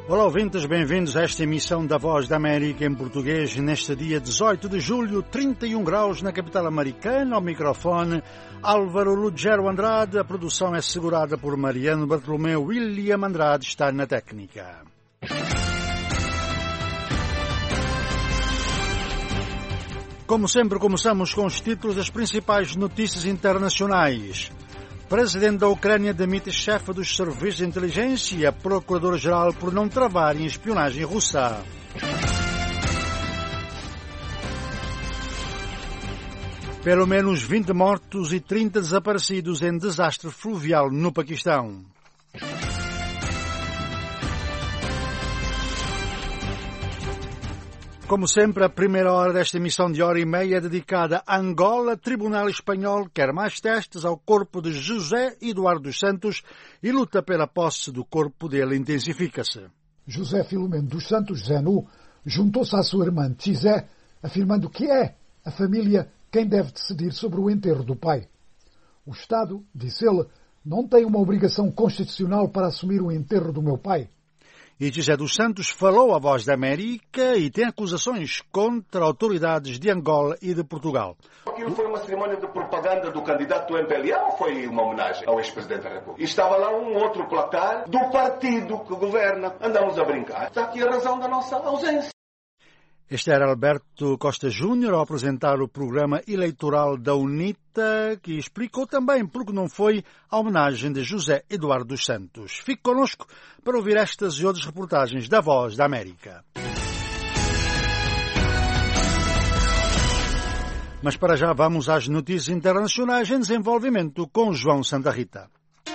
Olá ouvintes, bem-vindos a esta emissão da Voz da América em português neste dia 18 de julho, 31 graus na capital americana. Ao microfone Álvaro Lugero Andrade, a produção é segurada por Mariano Bartolomeu. William Andrade está na técnica. Como sempre, começamos com os títulos das principais notícias internacionais. Presidente da Ucrânia demite chefe dos serviços de inteligência e a Procuradora-Geral por não travarem espionagem russa. Pelo menos 20 mortos e 30 desaparecidos em desastre fluvial no Paquistão. Como sempre, a primeira hora desta emissão de hora e meia é dedicada a Angola. Tribunal espanhol quer mais testes ao corpo de José Eduardo dos Santos e luta pela posse do corpo dele intensifica-se. José Filomeno dos Santos, Zenu, juntou-se à sua irmã Tizé, afirmando que é a família quem deve decidir sobre o enterro do pai. O Estado, disse ele, não tem uma obrigação constitucional para assumir o enterro do meu pai. E José dos Santos falou à Voz da América e tem acusações contra autoridades de Angola e de Portugal. Aquilo foi uma cerimónia de propaganda do candidato do MPLA ou foi uma homenagem ao ex-presidente da República? E estava lá um outro placar do partido que governa. Andamos a brincar. Está aqui a razão da nossa ausência. Este era Alberto Costa Júnior ao apresentar o programa eleitoral da UNITA, que explicou também por que não foi a homenagem de José Eduardo dos Santos. Fique connosco para ouvir estas e outras reportagens da Voz da América. Mas para já vamos às notícias internacionais em desenvolvimento com João Santa Rita.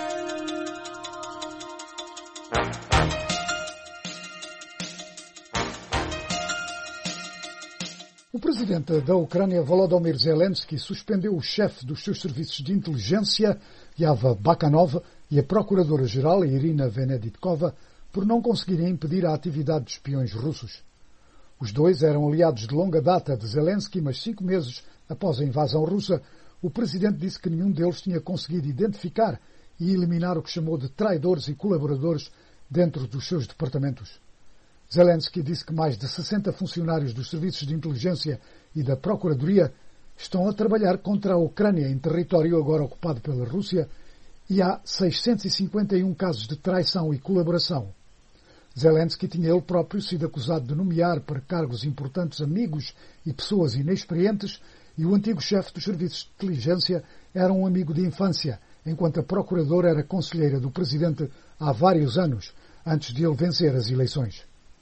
O presidente da Ucrânia, Volodymyr Zelensky, suspendeu o chefe dos seus serviços de inteligência, Yava Bakanov, e a procuradora-geral, Irina Venediktova, por não conseguirem impedir a atividade de espiões russos. Os dois eram aliados de longa data de Zelensky, mas 5 meses após a invasão russa, o presidente disse que nenhum deles tinha conseguido identificar e eliminar o que chamou de traidores e colaboradores dentro dos seus departamentos. Zelensky disse que mais de 60 funcionários dos serviços de inteligência e da Procuradoria estão a trabalhar contra a Ucrânia em território agora ocupado pela Rússia e há 651 casos de traição e colaboração. Zelensky tinha ele próprio sido acusado de nomear para cargos importantes amigos e pessoas inexperientes e o antigo chefe dos serviços de inteligência era um amigo de infância, enquanto a procuradora era conselheira do presidente há vários anos, antes de ele vencer as eleições.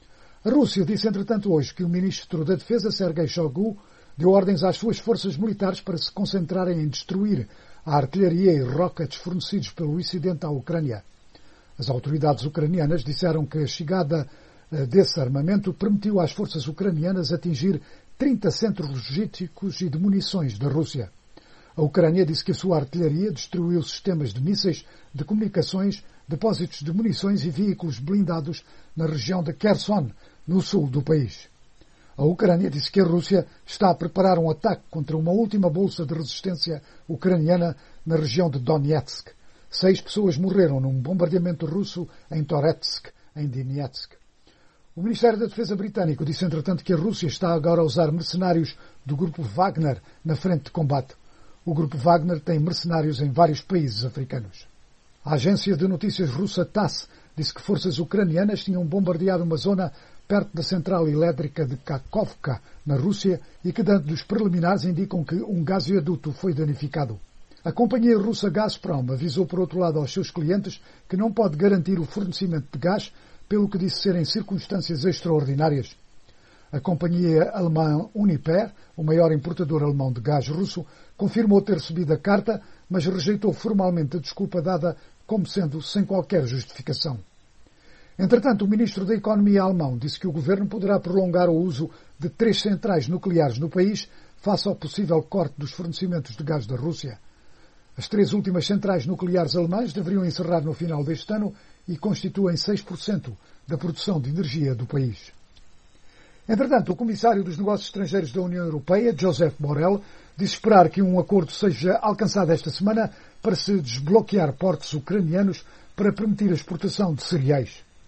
A Rússia disse, entretanto, hoje que o ministro da Defesa, Sergei Shoigu, deu ordens às suas forças militares para se concentrarem em destruir a artilharia e rockets fornecidos pelo Ocidente à Ucrânia. As autoridades ucranianas disseram que a chegada desse armamento permitiu às forças ucranianas atingir 30 centros logísticos e de munições da Rússia. A Ucrânia disse que a sua artilharia destruiu sistemas de mísseis, de comunicações, depósitos de munições e veículos blindados na região de Kherson, no sul do país. A Ucrânia disse que a Rússia está a preparar um ataque contra uma última bolsa de resistência ucraniana na região de Donetsk. 6 pessoas morreram num bombardeamento russo em Toretsk, em Donetsk. O Ministério da Defesa britânico disse, entretanto, que a Rússia está agora a usar mercenários do grupo Wagner na frente de combate. O grupo Wagner tem mercenários em vários países africanos. A agência de notícias russa TASS disse que forças ucranianas tinham bombardeado uma zona perto da central elétrica de Kakhovka, na Rússia, e que dados preliminares indicam que um gasoduto foi danificado. A companhia russa Gazprom avisou, por outro lado, aos seus clientes que não pode garantir o fornecimento de gás, pelo que disse serem circunstâncias extraordinárias. A companhia alemã Uniper, o maior importador alemão de gás russo, confirmou ter recebido a carta, mas rejeitou formalmente a desculpa dada como sendo sem qualquer justificação. Entretanto, o ministro da Economia alemão disse que o governo poderá prolongar o uso de 3 centrais nucleares no país face ao possível corte dos fornecimentos de gás da Rússia. As 3 últimas centrais nucleares alemãs deveriam encerrar no final deste ano e constituem 6% da produção de energia do país. Entretanto, o comissário dos Negócios Estrangeiros da União Europeia, Josep Borrell, disse esperar que um acordo seja alcançado esta semana para se desbloquear portos ucranianos para permitir a exportação de cereais.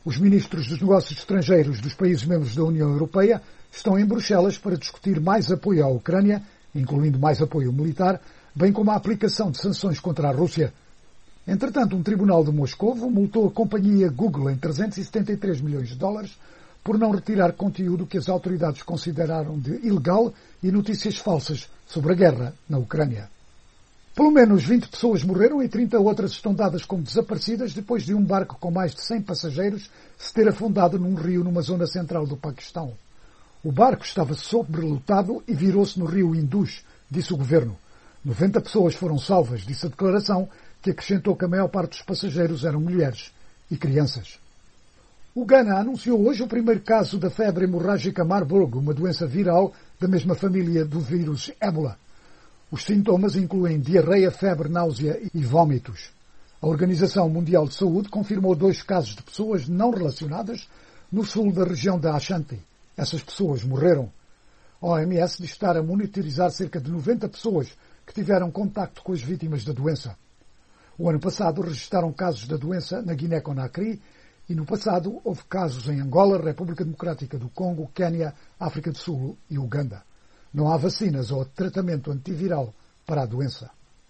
Os ministros dos negócios estrangeiros dos países membros da União Europeia estão em Bruxelas para discutir mais apoio à Ucrânia, incluindo mais apoio militar, bem como a aplicação de sanções contra a Rússia. Entretanto, um tribunal de Moscovo multou a companhia Google em 373 milhões de dólares por não retirar conteúdo que as autoridades consideraram de ilegal e notícias falsas sobre a guerra na Ucrânia. Pelo menos 20 pessoas morreram e 30 outras estão dadas como desaparecidas depois de um barco com mais de 100 passageiros se ter afundado num rio numa zona central do Paquistão. O barco estava sobrelotado e virou-se no rio Indus, disse o governo. 90 pessoas foram salvas, disse a declaração, que acrescentou que a maior parte dos passageiros eram mulheres e crianças. O Ghana anunciou hoje o primeiro caso da febre hemorrágica Marburg, uma doença viral da mesma família do vírus ébola. Os sintomas incluem diarreia, febre, náusea e vômitos. A Organização Mundial de Saúde confirmou 2 casos de pessoas não relacionadas no sul da região da Ashanti. Essas pessoas morreram. A OMS diz estar a monitorizar cerca de 90 pessoas que tiveram contacto com as vítimas da doença. O ano passado registaram casos da doença na Guiné-Conakry e no passado houve casos em Angola, República Democrática do Congo, Quênia, África do Sul e Uganda. Não há vacinas ou tratamento antiviral para a doença.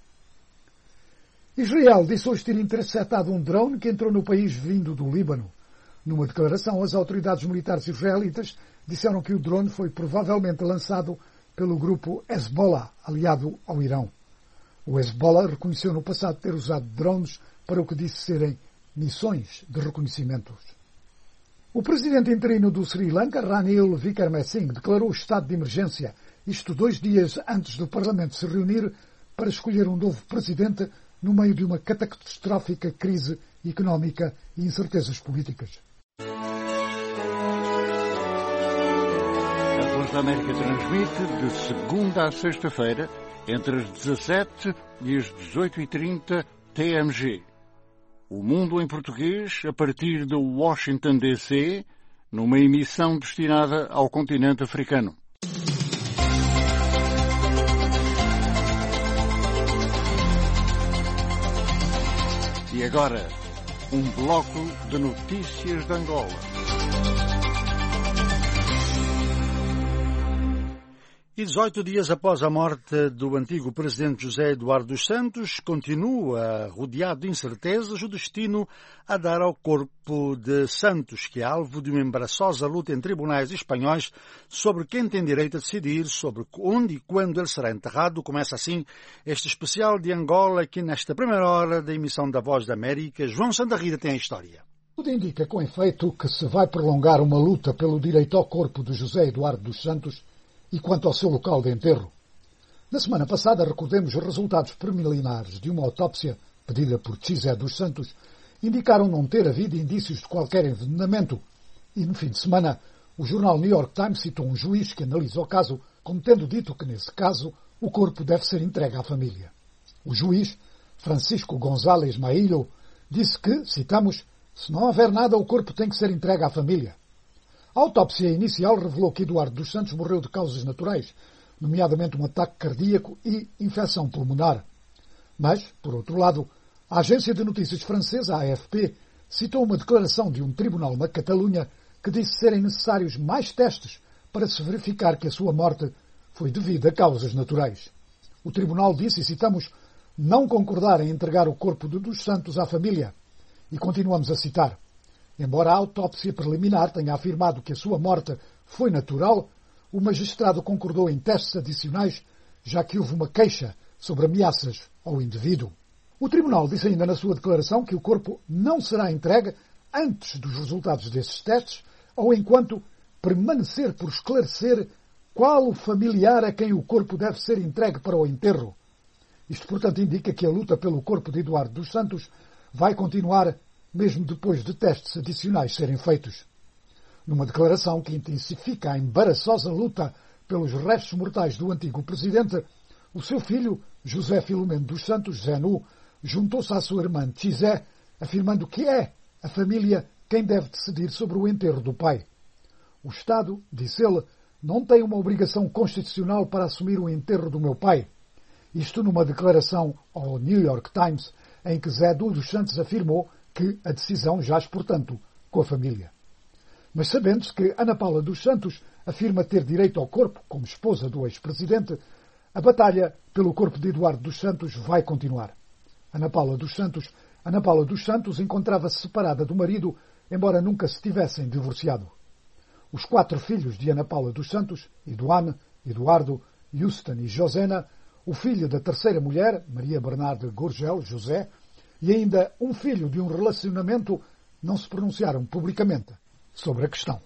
Israel disse hoje ter interceptado um drone que entrou no país vindo do Líbano. Numa declaração, as autoridades militares israelitas disseram que o drone foi provavelmente lançado pelo grupo Hezbollah, aliado ao Irão. O Hezbollah reconheceu no passado ter usado drones para o que disse serem missões de reconhecimentos. O presidente interino do Sri Lanka, Ranil Wickremesinghe, declarou o estado de emergência, isto 2 dias antes do Parlamento se reunir para escolher um novo presidente no meio de uma catastrófica crise económica e incertezas políticas. A Voz da América transmite de segunda a sexta-feira, entre as 17 e as 18h30 TMG. O Mundo em Português, a partir de Washington, D.C., numa emissão destinada ao continente africano. E agora, um bloco de notícias de Angola. E 18 dias após a morte do antigo presidente José Eduardo dos Santos, continua rodeado de incertezas o destino a dar ao corpo de Santos, que é alvo de uma embaraçosa luta em tribunais espanhóis sobre quem tem direito a decidir sobre onde e quando ele será enterrado. Começa assim este especial de Angola, aqui nesta primeira hora da emissão da Voz da América. João Santarrida tem a história. Tudo indica com efeito que se vai prolongar uma luta pelo direito ao corpo de José Eduardo dos Santos e quanto ao seu local de enterro. Na semana passada, recordemos, os resultados preliminares de uma autópsia pedida por José dos Santos indicaram não ter havido indícios de qualquer envenenamento e, no fim de semana, o jornal New York Times citou um juiz que analisa o caso como tendo dito que, nesse caso, o corpo deve ser entregue à família. O juiz, Francisco González Mailho, disse que, citamos, se não houver nada, o corpo tem que ser entregue à família. A autópsia inicial revelou que Eduardo dos Santos morreu de causas naturais, nomeadamente um ataque cardíaco e infecção pulmonar. Mas, por outro lado, a agência de notícias francesa, a AFP, citou uma declaração de um tribunal na Catalunha que disse serem necessários mais testes para se verificar que a sua morte foi devida a causas naturais. O tribunal disse, e citamos, não concordar em entregar o corpo de dos Santos à família. E continuamos a citar. Embora a autópsia preliminar tenha afirmado que a sua morte foi natural, o magistrado concordou em testes adicionais, já que houve uma queixa sobre ameaças ao indivíduo. O tribunal disse ainda na sua declaração que o corpo não será entregue antes dos resultados desses testes ou enquanto permanecer por esclarecer qual o familiar a quem o corpo deve ser entregue para o enterro. Isto, portanto, indica que a luta pelo corpo de Eduardo dos Santos vai continuar mesmo depois de testes adicionais serem feitos. Numa declaração que intensifica a embaraçosa luta pelos restos mortais do antigo presidente, o seu filho, José Filomeno dos Santos, Zenu, juntou-se à sua irmã Tizé, afirmando que é a família quem deve decidir sobre o enterro do pai. O Estado, disse ele, não tem uma obrigação constitucional para assumir o enterro do meu pai. Isto numa declaração ao New York Times, em que Zé dos Santos afirmou que a decisão jaz, portanto, com a família. Mas sabendo-se que Ana Paula dos Santos afirma ter direito ao corpo como esposa do ex-presidente, a batalha pelo corpo de Eduardo dos Santos vai continuar. Ana Paula dos Santos encontrava-se separada do marido, embora nunca se tivessem divorciado. Os 4 filhos de Ana Paula dos Santos, Idoane, Eduardo, Houston e Josena, o filho da terceira mulher, Maria Bernarda Gurgel, José, e ainda um filho de um relacionamento, não se pronunciaram publicamente sobre a questão.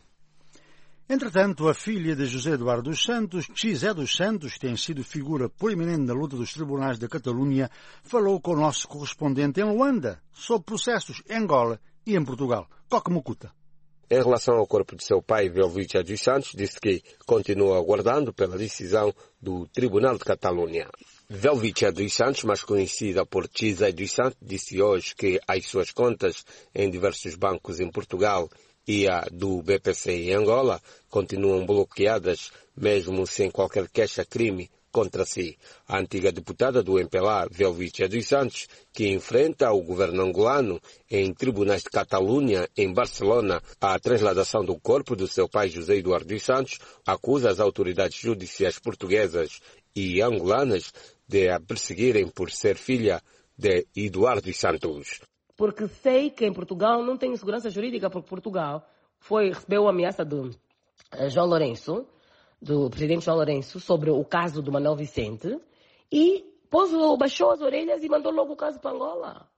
Entretanto, a filha de José Eduardo dos Santos, Xé dos Santos, que tem sido figura proeminente na luta dos tribunais da Catalunha, falou com o nosso correspondente em Luanda sobre processos em Angola e em Portugal. Coque Mucuta. Em relação ao corpo de seu pai, Velvicha dos Santos, disse que continua aguardando pela decisão do Tribunal de Catalunha. Velvicha dos Santos, mais conhecida por Xé dos Santos, disse hoje que as suas contas em diversos bancos em Portugal e a do BPC em Angola continuam bloqueadas, mesmo sem qualquer queixa-crime contra si. A antiga deputada do MPLA, Velvicha dos Santos, que enfrenta o governo angolano em tribunais de Catalunha, em Barcelona, a transladação do corpo do seu pai José Eduardo dos Santos, acusa as autoridades judiciais portuguesas e angolanas de a perseguirem por ser filha de Eduardo dos Santos. Porque sei que em Portugal não tenho segurança jurídica, porque Portugal recebeu a ameaça do João Lourenço, do presidente João Lourenço, sobre o caso do Manuel Vicente, e baixou as orelhas e mandou logo o caso para Angola.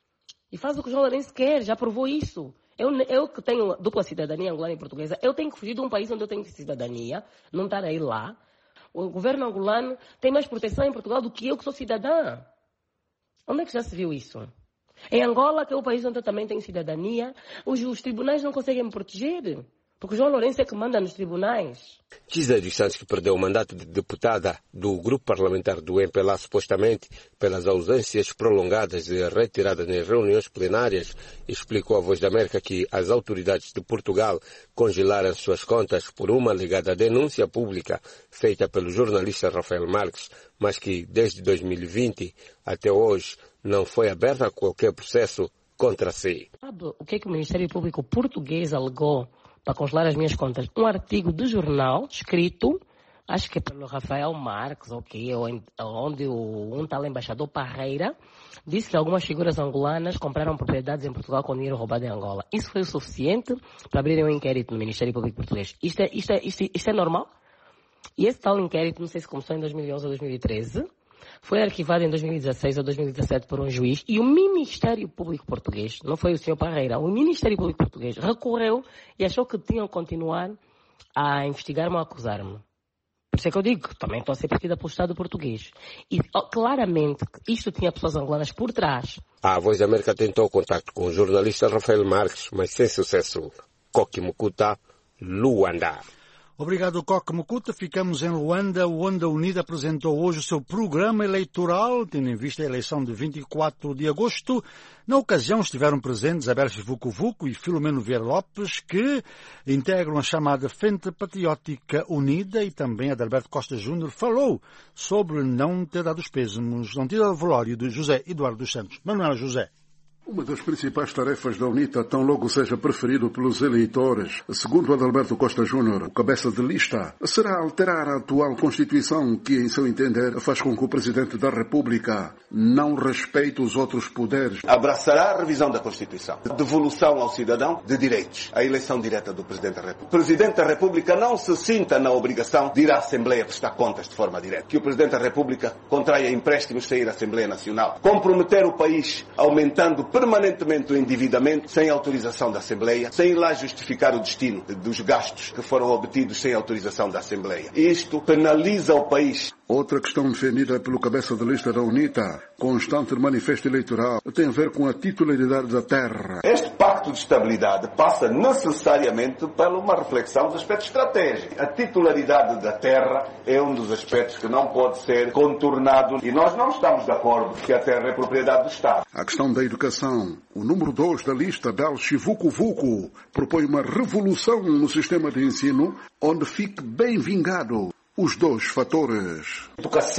E faz o que o João Lourenço quer, já provou isso. Eu que tenho dupla cidadania angolana e portuguesa, eu tenho que fugir de um país onde eu tenho cidadania, não estar aí lá. O governo angolano tem mais proteção em Portugal do que eu que sou cidadã. Onde é que já se viu isso? Em Angola, que é o país onde eu também tenho cidadania, os tribunais não conseguem me proteger. Porque o João Lourenço é que manda nos tribunais. Xé dos Santos, que perdeu o mandato de deputada do grupo parlamentar do MPLA, supostamente pelas ausências prolongadas e retiradas nas reuniões plenárias, explicou à Voz da América que as autoridades de Portugal congelaram suas contas por uma alegada denúncia pública feita pelo jornalista Rafael Marques, mas que desde 2020 até hoje não foi aberto a qualquer processo contra si. Sabe o que o Ministério Público português alegou para congelar as minhas contas? Um artigo de jornal escrito, acho que é pelo Rafael Marques, onde um tal embaixador Parreira disse que algumas figuras angolanas compraram propriedades em Portugal com dinheiro roubado em Angola. Isso foi o suficiente para abrirem um inquérito no Ministério Público Português. Isto é normal? E esse tal inquérito, não sei se começou em 2011 ou 2013, foi arquivado em 2016 ou 2017 por um juiz, e o Ministério Público Português, não foi o Sr. Parreira, o Ministério Público Português recorreu e achou que tinham que continuar a investigar-me ou a acusar-me. Por isso é que eu digo que também estou a ser perseguida pelo Estado português. E claramente isto tinha pessoas angolanas por trás. A Voz da América tentou contato com o jornalista Rafael Marques, mas sem sucesso. Coque Mucuta, Luanda. Obrigado, Coque Mucuta. Ficamos em Luanda. O Onda Unida apresentou hoje o seu programa eleitoral, tendo em vista a eleição de 24 de agosto. Na ocasião estiveram presentes Abelches Vucu-Vucu e Filomeno Vieira Lopes, que integram a chamada Frente Patriótica Unida, e também Adalberto Costa Júnior falou sobre não ter dado os pêsames, não ter dado o velório de José Eduardo dos Santos. Manuel José. Uma das principais tarefas da UNITA, tão logo seja preferido pelos eleitores, segundo Adalberto Costa Júnior, o cabeça de lista, será alterar a atual Constituição que, em seu entender, faz com que o Presidente da República não respeite os outros poderes. Abraçará a revisão da Constituição, devolução ao cidadão de direitos, a eleição direta do Presidente da República. O Presidente da República não se sinta na obrigação de ir à Assembleia prestar contas de forma direta. Que o Presidente da República contraia empréstimos sem ir à Assembleia Nacional. Comprometer o país aumentando permanentemente o endividamento sem autorização da Assembleia, sem ir lá justificar o destino dos gastos que foram obtidos sem autorização da Assembleia. Isto penaliza o país. Outra questão defendida pelo cabeça de lista da UNITA, constante manifesto eleitoral, tem a ver com a titularidade da terra. Este pacto de estabilidade passa necessariamente por uma reflexão dos aspectos estratégicos. A titularidade da terra é um dos aspectos que não pode ser contornado, e nós não estamos de acordo que a terra é propriedade do Estado. A questão da educação. O número 2 da lista, Abelches Vucu-Vucu, propõe uma revolução no sistema de ensino onde fique bem vingado os dois fatores. Educação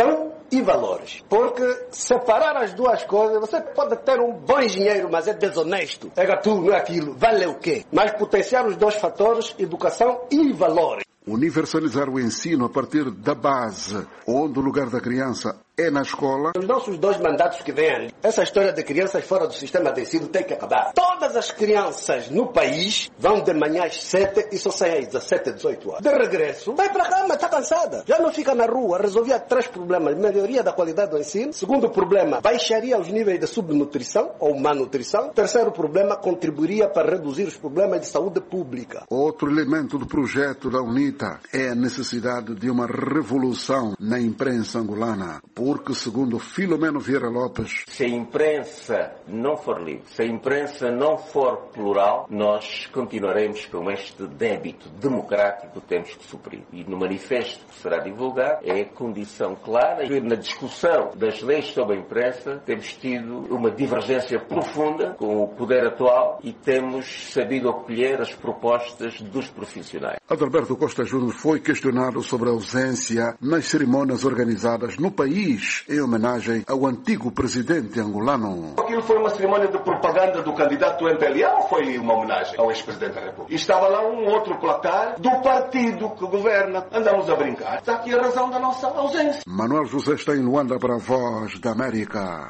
e valores. Porque separar as duas coisas, você pode ter um bom engenheiro, mas é desonesto. É gatuno, não é aquilo. Vale o quê? Mas potenciar os dois fatores, educação e valores. Universalizar o ensino a partir da base, onde o lugar da criança é na escola. Os nossos 2 mandatos que vêm, essa história de crianças fora do sistema de ensino tem que acabar. Todas as crianças no país vão de manhã às 7 e só saem às 17, 18 horas. De regresso, vai para cama, está cansada. Já não fica na rua, resolvia 3 problemas. Melhoria da qualidade do ensino. Segundo problema, baixaria os níveis de subnutrição ou malnutrição. Terceiro problema, contribuiria para reduzir os problemas de saúde pública. Outro elemento do projeto da UNITA é a necessidade de uma revolução na imprensa angolana. Porque, segundo Filomeno Vieira Lopes, se a imprensa não for livre, se a imprensa não for plural, nós continuaremos com este débito democrático que temos que suprir. E no manifesto que será divulgado é condição clara. Na discussão das leis sobre a imprensa temos tido uma divergência profunda com o poder atual e temos sabido acolher as propostas dos profissionais. Adalberto Costa Júnior foi questionado sobre a ausência nas cerimônias organizadas no país em homenagem ao antigo presidente angolano. Aquilo foi uma cerimônia de propaganda do candidato MPLA ou foi uma homenagem ao ex-presidente da República? E estava lá um outro placar do partido que governa. Andamos a brincar. Está aqui a razão da nossa ausência. Manuel José está em Luanda para a Voz da América.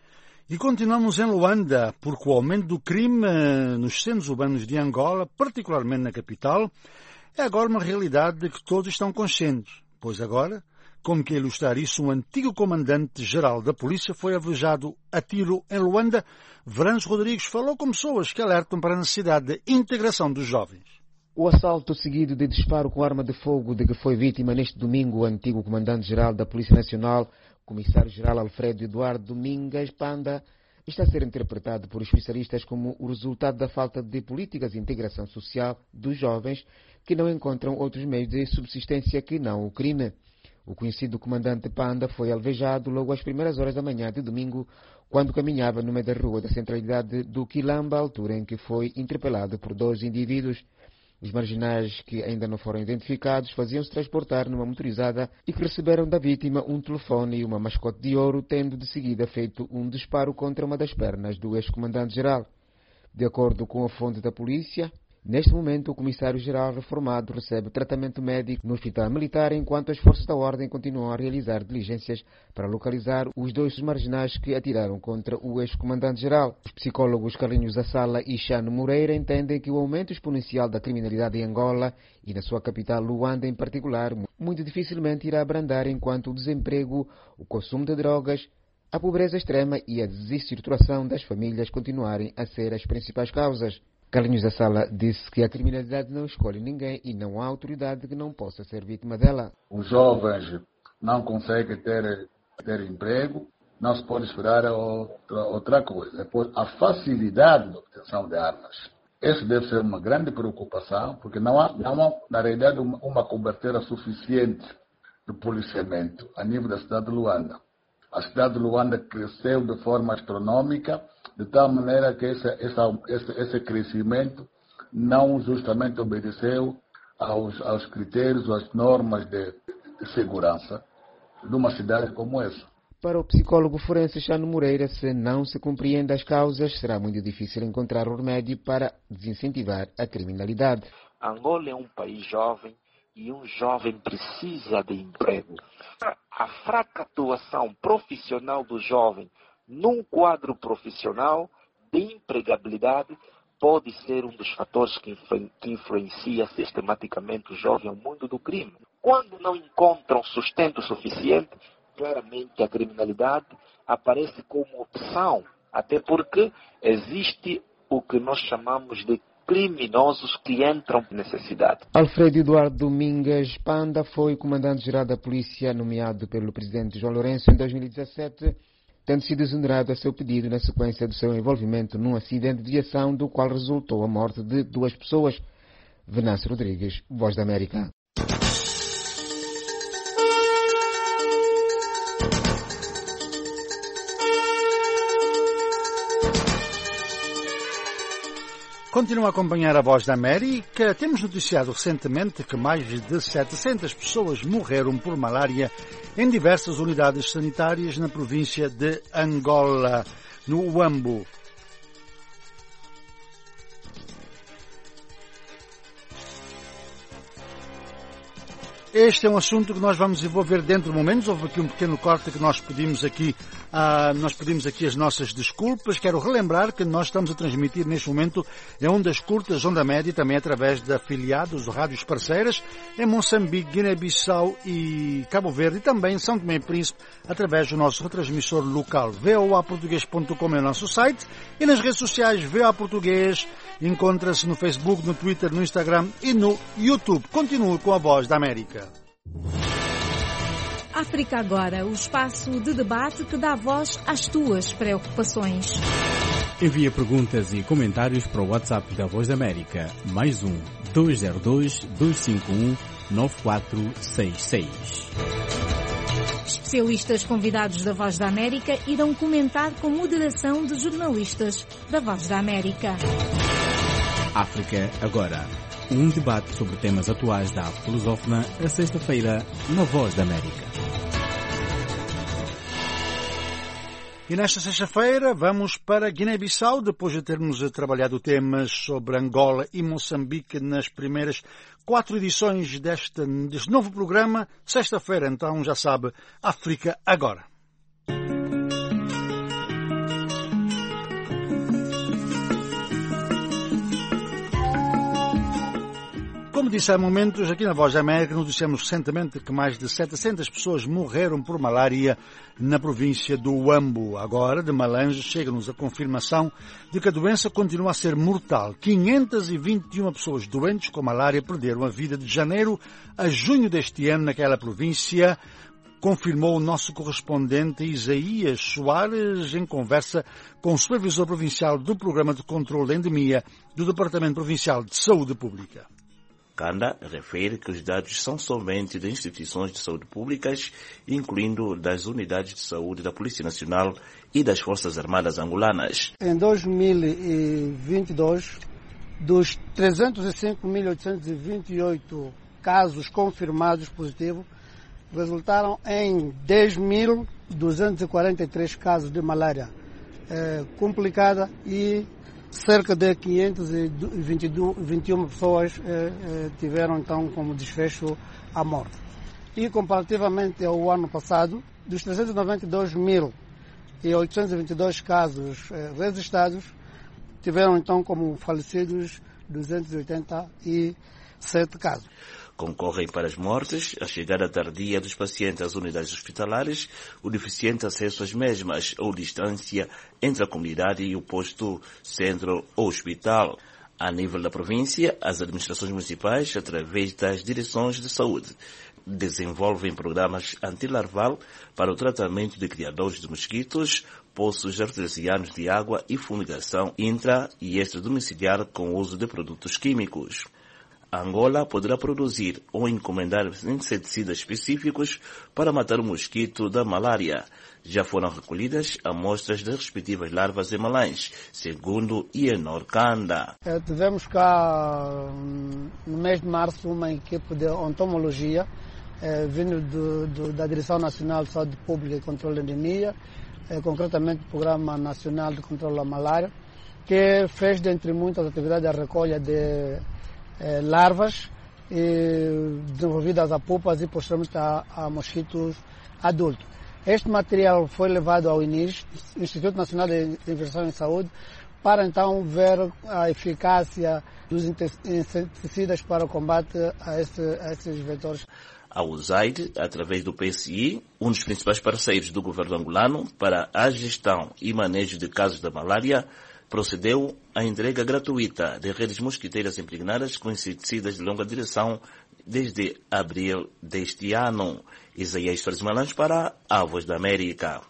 E continuamos em Luanda, porque o aumento do crime nos centros urbanos de Angola, particularmente na capital, é agora uma realidade de que todos estão conscientes. Pois agora, como que ilustrar isso, um antigo comandante-geral da polícia foi alvejado a tiro em Luanda. Veranço Rodrigues falou com pessoas que alertam para a necessidade de integração dos jovens. O assalto seguido de disparo com arma de fogo de que foi vítima neste domingo o antigo comandante-geral da Polícia Nacional, comissário-geral Alfredo Eduardo Domingas Panda, está a ser interpretado por especialistas como o resultado da falta de políticas de integração social dos jovens que não encontram outros meios de subsistência que não o crime. O conhecido comandante Panda foi alvejado logo às primeiras horas da manhã de domingo, quando caminhava no meio da rua da centralidade do Quilamba, altura em que foi interpelado por 2 indivíduos. Os marginais, que ainda não foram identificados, faziam-se transportar numa motorizada e que receberam da vítima um telefone e uma mascote de ouro, tendo de seguida feito um disparo contra uma das pernas do ex-comandante-geral. De acordo com a fonte da polícia, neste momento o comissário-geral reformado recebe tratamento médico no hospital militar, enquanto as forças da ordem continuam a realizar diligências para localizar os 2 marginais que atiraram contra o ex-comandante-geral. Os psicólogos Carlinhos Assala e Chano Moreira entendem que o aumento exponencial da criminalidade em Angola e na sua capital Luanda em particular muito dificilmente irá abrandar enquanto o desemprego, o consumo de drogas, a pobreza extrema e a desestruturação das famílias continuarem a ser as principais causas. Carlinhos da Sala disse que a criminalidade não escolhe ninguém e não há autoridade que não possa ser vítima dela. Os jovens não conseguem ter emprego, não se pode esperar outra coisa. Depois, a facilidade de obtenção de armas. Isso deve ser uma grande preocupação, porque não há na realidade, uma cobertura suficiente de policiamento a nível da cidade de Luanda. A cidade de Luanda cresceu de forma astronômica, de tal maneira que esse crescimento não justamente obedeceu aos critérios, às normas de segurança de uma cidade como essa. Para o psicólogo forense Chano Moreira, se não se compreende as causas, será muito difícil encontrar o remédio para desincentivar a criminalidade. Angola é um país jovem e um jovem precisa de emprego. A fraca atuação profissional do jovem num quadro profissional de empregabilidade pode ser um dos fatores que influencia sistematicamente o jovem ao mundo do crime. Quando não encontram sustento suficiente, claramente a criminalidade aparece como opção, até porque existe o que nós chamamos de criminosos que entram por necessidade. Alfredo Eduardo Domingas Panda foi comandante-geral da polícia nomeado pelo presidente João Lourenço em 2017, tendo sido exonerado a seu pedido na sequência do seu envolvimento num acidente de viação do qual resultou a morte de 2 pessoas. Venâncio Rodrigues, Voz da América. Continua a acompanhar a Voz da América. Temos noticiado recentemente que mais de 700 pessoas morreram por malária em diversas unidades sanitárias na província de Angola, no Uambo. Este é um assunto que nós vamos envolver dentro de momentos. Houve aqui um pequeno corte que nós pedimos aqui as nossas desculpas. Quero relembrar que nós estamos a transmitir neste momento em ondas curtas, onda média, também através de afiliados ou rádios parceiras em Moçambique, Guiné-Bissau e Cabo Verde, e também em São Tomé e Príncipe através do nosso retransmissor local. voaportugues.com é o nosso site, e nas redes sociais VOA Português encontra-se no Facebook, no Twitter, no Instagram e no YouTube. Continue com a Voz da América. África Agora, o espaço de debate que dá voz às tuas preocupações. Envia perguntas e comentários para o WhatsApp da Voz da América, mais 202-251-9466. Especialistas convidados da Voz da América irão comentar com moderação de jornalistas da Voz da América. África Agora, um debate sobre temas atuais da África lusófona, a sexta-feira, na Voz da América. E nesta sexta-feira vamos para Guiné-Bissau, depois de termos trabalhado temas sobre Angola e Moçambique nas primeiras 4 edições deste novo programa. Sexta-feira, então, já sabe, África Agora. Como disse há momentos, aqui na Voz da América noticiamos recentemente que mais de 700 pessoas morreram por malária na província do Uambo. Agora, de Malange, chega-nos a confirmação de que a doença continua a ser mortal. 521 pessoas doentes com malária perderam a vida de janeiro a junho deste ano naquela província, confirmou o nosso correspondente Isaías Soares em conversa com o supervisor provincial do Programa de Controle da Endemia do Departamento Provincial de Saúde Pública. Kanda refere que os dados são somente de instituições de saúde públicas, incluindo das unidades de saúde da Polícia Nacional e das Forças Armadas angolanas. Em 2022, dos 305.828 casos confirmados positivos, resultaram em 10.243 casos de malária complicada e cerca de 521 pessoas tiveram então como desfecho a morte. E comparativamente ao ano passado, dos 392.822 casos registrados, tiveram então como falecidos 287 casos. Concorrem para as mortes a chegada tardia dos pacientes às unidades hospitalares, o deficiente acesso às mesmas ou distância entre a comunidade e o posto centro ou hospital. A nível da província, as administrações municipais, através das direções de saúde, desenvolvem programas antilarval para o tratamento de criadores de mosquitos, poços artesianos de água e fumigação intra- e extradomiciliar com o uso de produtos químicos. Angola poderá produzir ou encomendar inseticidas específicos para matar o mosquito da malária. Já foram recolhidas amostras das respectivas larvas em Malães, segundo Ienor Kanda. Tivemos cá, no mês de março, uma equipe de entomologia vindo da Direção Nacional de Saúde Pública e Controle da Endemia, concretamente o Programa Nacional de Controle da Malária, que fez, dentre muitas atividades, a recolha de larvas desenvolvidas a pupas e posteriormente a mosquitos adultos. Este material foi levado ao INIS, Instituto Nacional de Investigação em Saúde, para então ver a eficácia dos inseticidas para o combate a esses vetores. A USAID, através do PSI, um dos principais parceiros do governo angolano para a gestão e manejo de casos da malária, procedeu à entrega gratuita de redes mosquiteiras impregnadas com inseticidas de longa duração desde abril deste ano. Isaías Soares Malães para a Voz da América.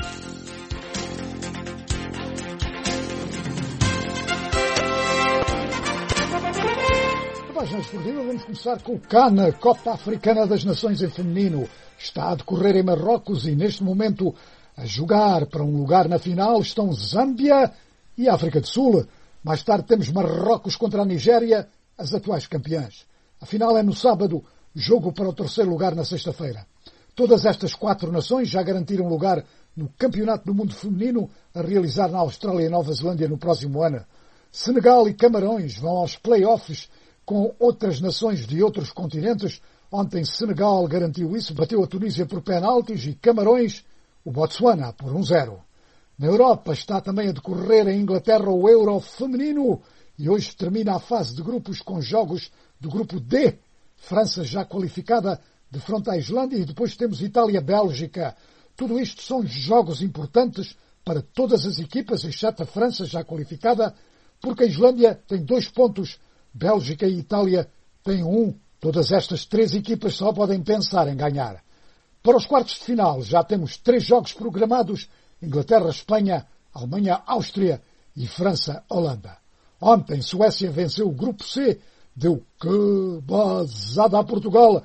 Na página esportiva vamos começar com o CAN, Copa Africana das Nações em Feminino. Está a decorrer em Marrocos e neste momento a jogar para um lugar na final estão Zâmbia e África do Sul. Mais tarde temos Marrocos contra a Nigéria, as atuais campeãs. A final é no sábado, jogo para o terceiro lugar na sexta-feira. Todas estas 4 nações já garantiram lugar no Campeonato do Mundo Feminino a realizar na Austrália e Nova Zelândia no próximo ano. Senegal e Camarões vão aos play-offs com outras nações de outros continentes. Ontem Senegal garantiu isso, bateu a Tunísia por penaltis e Camarões o Botsuana por 1-0. Na Europa está também a decorrer em Inglaterra o Euro feminino e hoje termina a fase de grupos com jogos do grupo D. França já qualificada de frente à Islândia e depois temos Itália-Bélgica. Tudo isto são jogos importantes para todas as equipas, exceto a França já qualificada, porque a Islândia tem 2 pontos, Bélgica e Itália têm 1. Todas estas 3 equipas só podem pensar em ganhar. Para os quartos de final já temos 3 jogos programados, Inglaterra-Espanha, Alemanha-Áustria e França-Holanda. Ontem Suécia venceu o grupo C, deu que bazada a Portugal,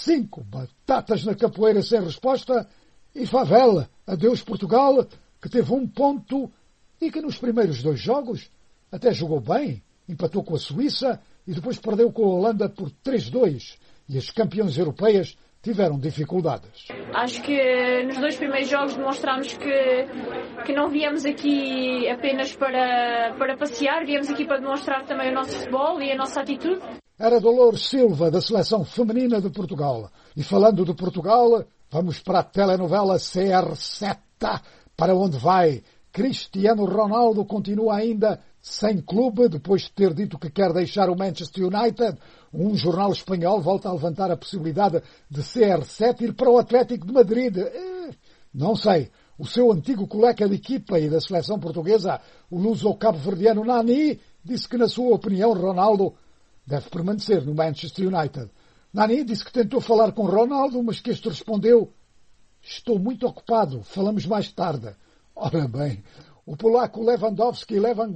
5 batatas na capoeira sem resposta e favela, adeus Portugal, que teve 1 ponto e que nos primeiros 2 jogos até jogou bem, empatou com a Suíça e depois perdeu com a Holanda por 3-2 e as campeãs europeias tiveram dificuldades. Acho que nos 2 primeiros jogos demonstramos que não viemos aqui apenas para passear, viemos aqui para demonstrar também o nosso futebol e a nossa atitude. Era Dolores Silva, da Seleção Feminina de Portugal. E falando de Portugal, vamos para a telenovela CR7, para onde vai. Cristiano Ronaldo continua ainda sem clube, depois de ter dito que quer deixar o Manchester United. Um jornal espanhol volta a levantar a possibilidade de CR7 ir para o Atlético de Madrid. Não sei. O seu antigo colega de equipa e da seleção portuguesa, o luso-cabo-verdiano Nani, disse que, na sua opinião, Ronaldo deve permanecer no Manchester United. Nani disse que tentou falar com Ronaldo, mas que este respondeu: estou muito ocupado, falamos mais tarde. Ora bem, o polaco Lewandowski,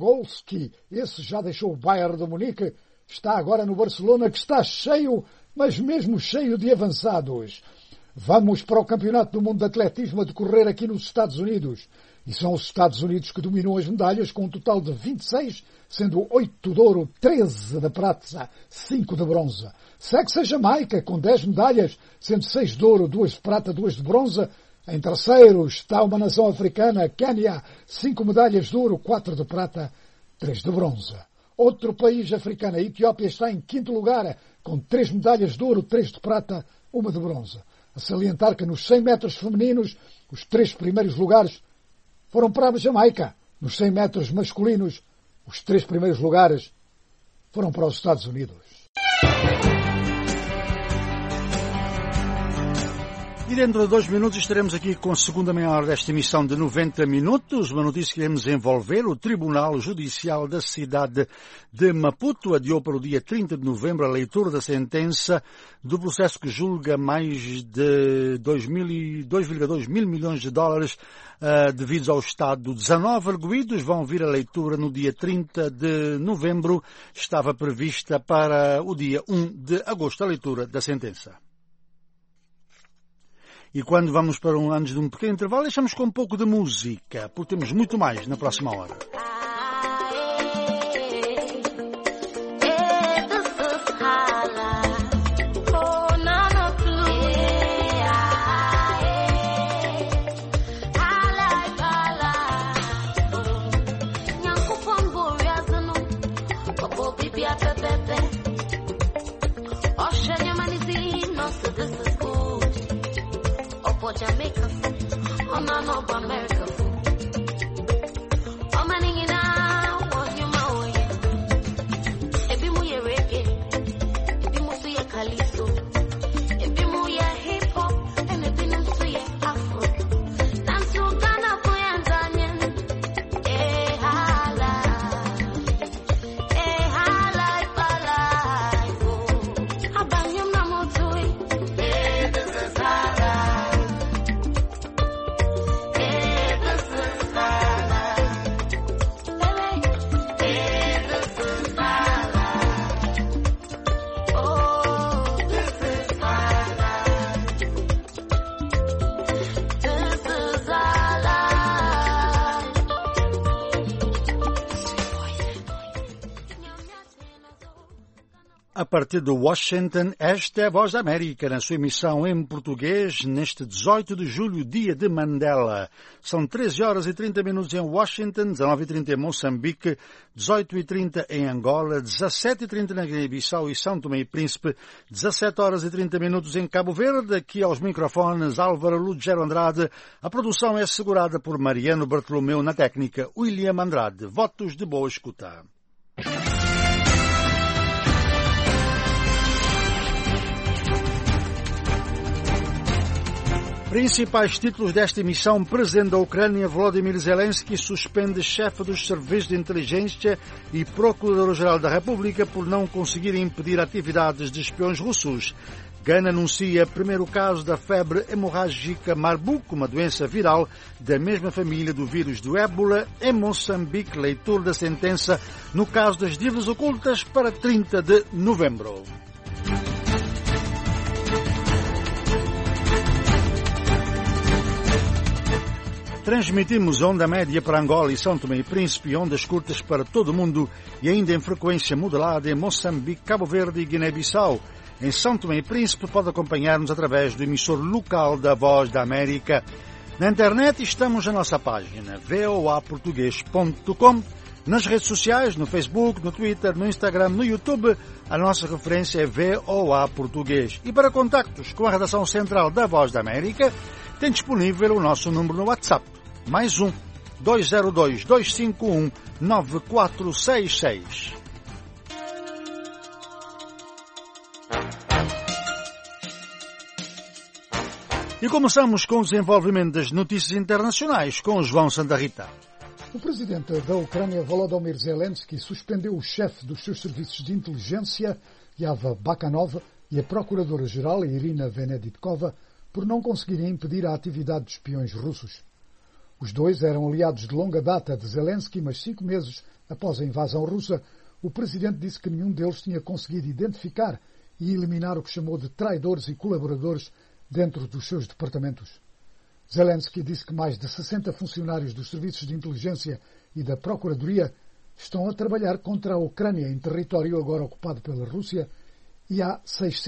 esse já deixou o Bayern de Munique, está agora no Barcelona, que está cheio, mas mesmo cheio de avançados. Vamos para o Campeonato do Mundo de Atletismo a decorrer aqui nos Estados Unidos. E são os Estados Unidos que dominam as medalhas com um total de 26, sendo 8 de ouro, 13 de prata, 5 de bronze. Segue-se a Jamaica com 10 medalhas, sendo 6 de ouro, 2 de prata, 2 de bronze. Em terceiro está uma nação africana, Quênia, 5 medalhas de ouro, 4 de prata, 3 de bronze. Outro país africano, a Etiópia, está em quinto lugar, com 3 medalhas de ouro, 3 de prata, 1 de bronze. A salientar que nos 100 metros femininos, os 3 primeiros lugares foram para a Jamaica. Nos 100 metros masculinos, os 3 primeiros lugares foram para os Estados Unidos. E dentro de 2 minutos estaremos aqui com a segunda meia hora desta emissão de 90 minutos. Uma notícia que iremos envolver. O Tribunal Judicial da cidade de Maputo adiou para o dia 30 de novembro a leitura da sentença do processo que julga mais de 2,2 mil milhões de dólares devidos ao Estado. 19 arguidos vão vir a leitura no dia 30 de novembro. Estava prevista para o dia 1 de agosto a leitura da sentença. E quando vamos para antes de um pequeno intervalo, deixamos com um pouco de música, porque temos muito mais na próxima hora. Jamaica food, oh no, no, America food. Oh man, you know, want you my way. Ebi mu ye reggae, ebi mu su ye calypso, ebi mu ye hip hop, and ebi mu su ye afro. Dance to Ghana for Tanzania, hala, oh. Abanyum na motui, this is hala. A partir de Washington, esta é a Voz da América, na sua emissão em português, neste 18 de julho, dia de Mandela. São 13 horas e 30 minutos em Washington, 19h30 em Moçambique, 18h30 em Angola, 17h30 na Guiné-Bissau e São Tomé e Príncipe, 17 horas e 30 minutos em Cabo Verde. Aqui aos microfones, Álvaro Lugero Andrade. A produção é assegurada por Mariano Bartolomeu, na técnica, William Andrade. Votos de boa escuta. Principais títulos desta emissão: Presidente da Ucrânia, Volodymyr Zelensky, suspende chefe dos serviços de inteligência e Procurador-Geral da República por não conseguirem impedir atividades de espiões russos. Gana anuncia primeiro caso da febre hemorrágica Marburg, uma doença viral da mesma família do vírus do ébola. Em Moçambique, leitura da sentença no caso das dívidas ocultas para 30 de novembro. Transmitimos onda média para Angola e São Tomé e Príncipe e ondas curtas para todo o mundo e ainda em frequência modulada em Moçambique, Cabo Verde e Guiné-Bissau. Em São Tomé e Príncipe pode acompanhar-nos através do emissor local da Voz da América. Na internet estamos na nossa página voaportugues.com, nas redes sociais, no Facebook, no Twitter, no Instagram, no YouTube. A nossa referência é VOA Português. E para contactos com a redação central da Voz da América, tem disponível o nosso número no WhatsApp. Mais 202-251-9466. E começamos com o desenvolvimento das notícias internacionais com João Santa Rita. O presidente da Ucrânia, Volodymyr Zelensky, suspendeu o chefe dos seus serviços de inteligência, Yava Bakanov, e a procuradora-geral, Irina Venediktova, por não conseguirem impedir a atividade de espiões russos. Os dois eram aliados de longa data de Zelensky, mas 5 meses após a invasão russa, o presidente disse que nenhum deles tinha conseguido identificar e eliminar o que chamou de traidores e colaboradores dentro dos seus departamentos. Zelensky disse que mais de 60 funcionários dos serviços de inteligência e da Procuradoria estão a trabalhar contra a Ucrânia em território agora ocupado pela Rússia e há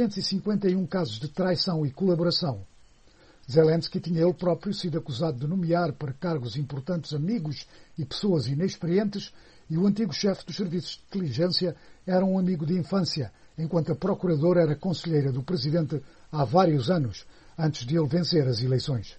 651 casos de traição e colaboração. Zelensky tinha ele próprio sido acusado de nomear para cargos importantes amigos e pessoas inexperientes, e o antigo chefe dos serviços de inteligência era um amigo de infância, enquanto a procuradora era conselheira do presidente há vários anos, antes de ele vencer as eleições.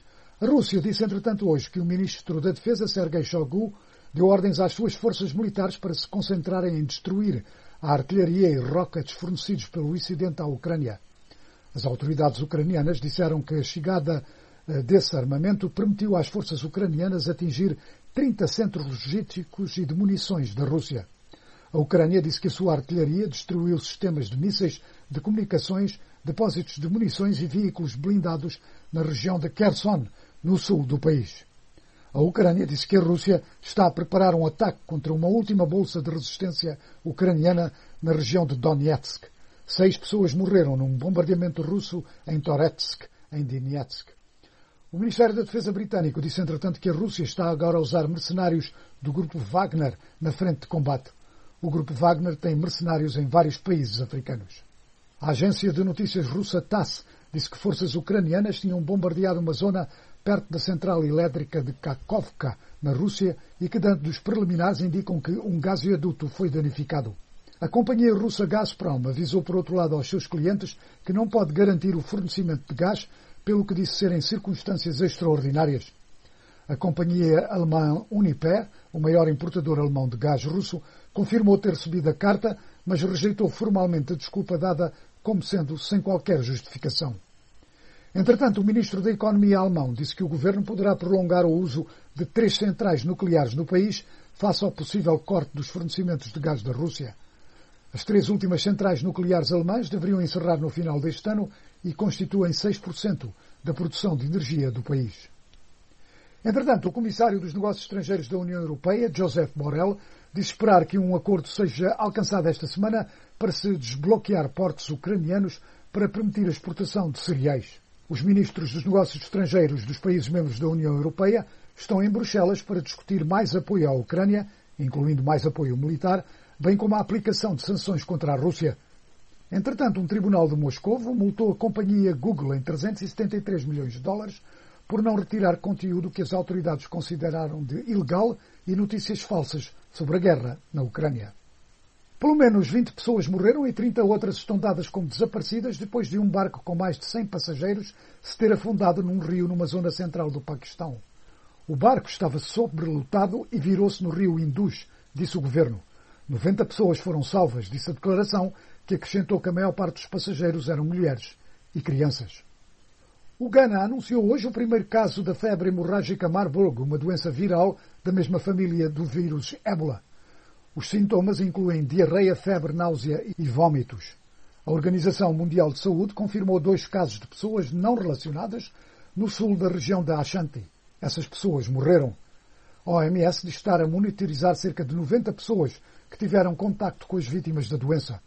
A Rússia disse, entretanto, hoje que o ministro da Defesa, Sergei Shoigu, deu ordens às suas forças militares para se concentrarem em destruir a artilharia e rockets fornecidos pelo Ocidente à Ucrânia. As autoridades ucranianas disseram que a chegada desse armamento permitiu às forças ucranianas atingir 30 centros logísticos e de munições da Rússia. A Ucrânia disse que a sua artilharia destruiu sistemas de mísseis, de comunicações, depósitos de munições e veículos blindados na região de Kherson, no sul do país. A Ucrânia disse que a Rússia está a preparar um ataque contra uma última bolsa de resistência ucraniana na região de Donetsk. 6 pessoas morreram num bombardeamento russo em Toretsk, em Donetsk. O Ministério da Defesa britânico disse, entretanto, que a Rússia está agora a usar mercenários do grupo Wagner na frente de combate. O grupo Wagner tem mercenários em vários países africanos. A agência de notícias russa TASS disse que forças ucranianas tinham bombardeado uma zona perto da central elétrica de Kakhovka, na Rússia, e que dados preliminares indicam que um gasoduto foi danificado. A companhia russa Gazprom avisou, por outro lado, aos seus clientes que não pode garantir o fornecimento de gás, pelo que disse serem circunstâncias extraordinárias. A companhia alemã Uniper, o maior importador alemão de gás russo, confirmou ter recebido a carta, mas rejeitou formalmente a desculpa dada como sendo sem qualquer justificação. Entretanto, o ministro da Economia alemão disse que o governo poderá prolongar o uso de 3 centrais nucleares no país face ao possível corte dos fornecimentos de gás da Rússia. As 3 últimas centrais nucleares alemãs deveriam encerrar no final deste ano e constituem 6% da produção de energia do país. Entretanto, o comissário dos Negócios Estrangeiros da União Europeia, Josep Borrell, disse esperar que um acordo seja alcançado esta semana para se desbloquear portos ucranianos para permitir a exportação de cereais. Os ministros dos Negócios Estrangeiros dos países membros da União Europeia estão em Bruxelas para discutir mais apoio à Ucrânia, incluindo mais apoio militar, bem como a aplicação de sanções contra a Rússia, Entretanto, um tribunal de Moscovo multou a companhia Google em 373 milhões de dólares por não retirar conteúdo que as autoridades consideraram de ilegal e notícias falsas sobre a guerra na Ucrânia. Pelo menos 20 pessoas morreram e 30 outras estão dadas como desaparecidas depois de um barco com mais de 100 passageiros se ter afundado num rio numa zona central do Paquistão. O barco estava sobrelotado e virou-se no rio Indus, disse o governo. 90 pessoas foram salvas, disse a declaração, que acrescentou que a maior parte dos passageiros eram mulheres e crianças. O Ghana anunciou hoje o primeiro caso da febre hemorrágica Marburg, uma doença viral da mesma família do vírus ébola. Os sintomas incluem diarreia, febre, náusea e vômitos. A Organização Mundial de Saúde confirmou 2 casos de pessoas não relacionadas no sul da região da Ashanti. Essas pessoas morreram. A OMS diz estar a monitorizar cerca de 90 pessoas que tiveram contacto com as vítimas da doença.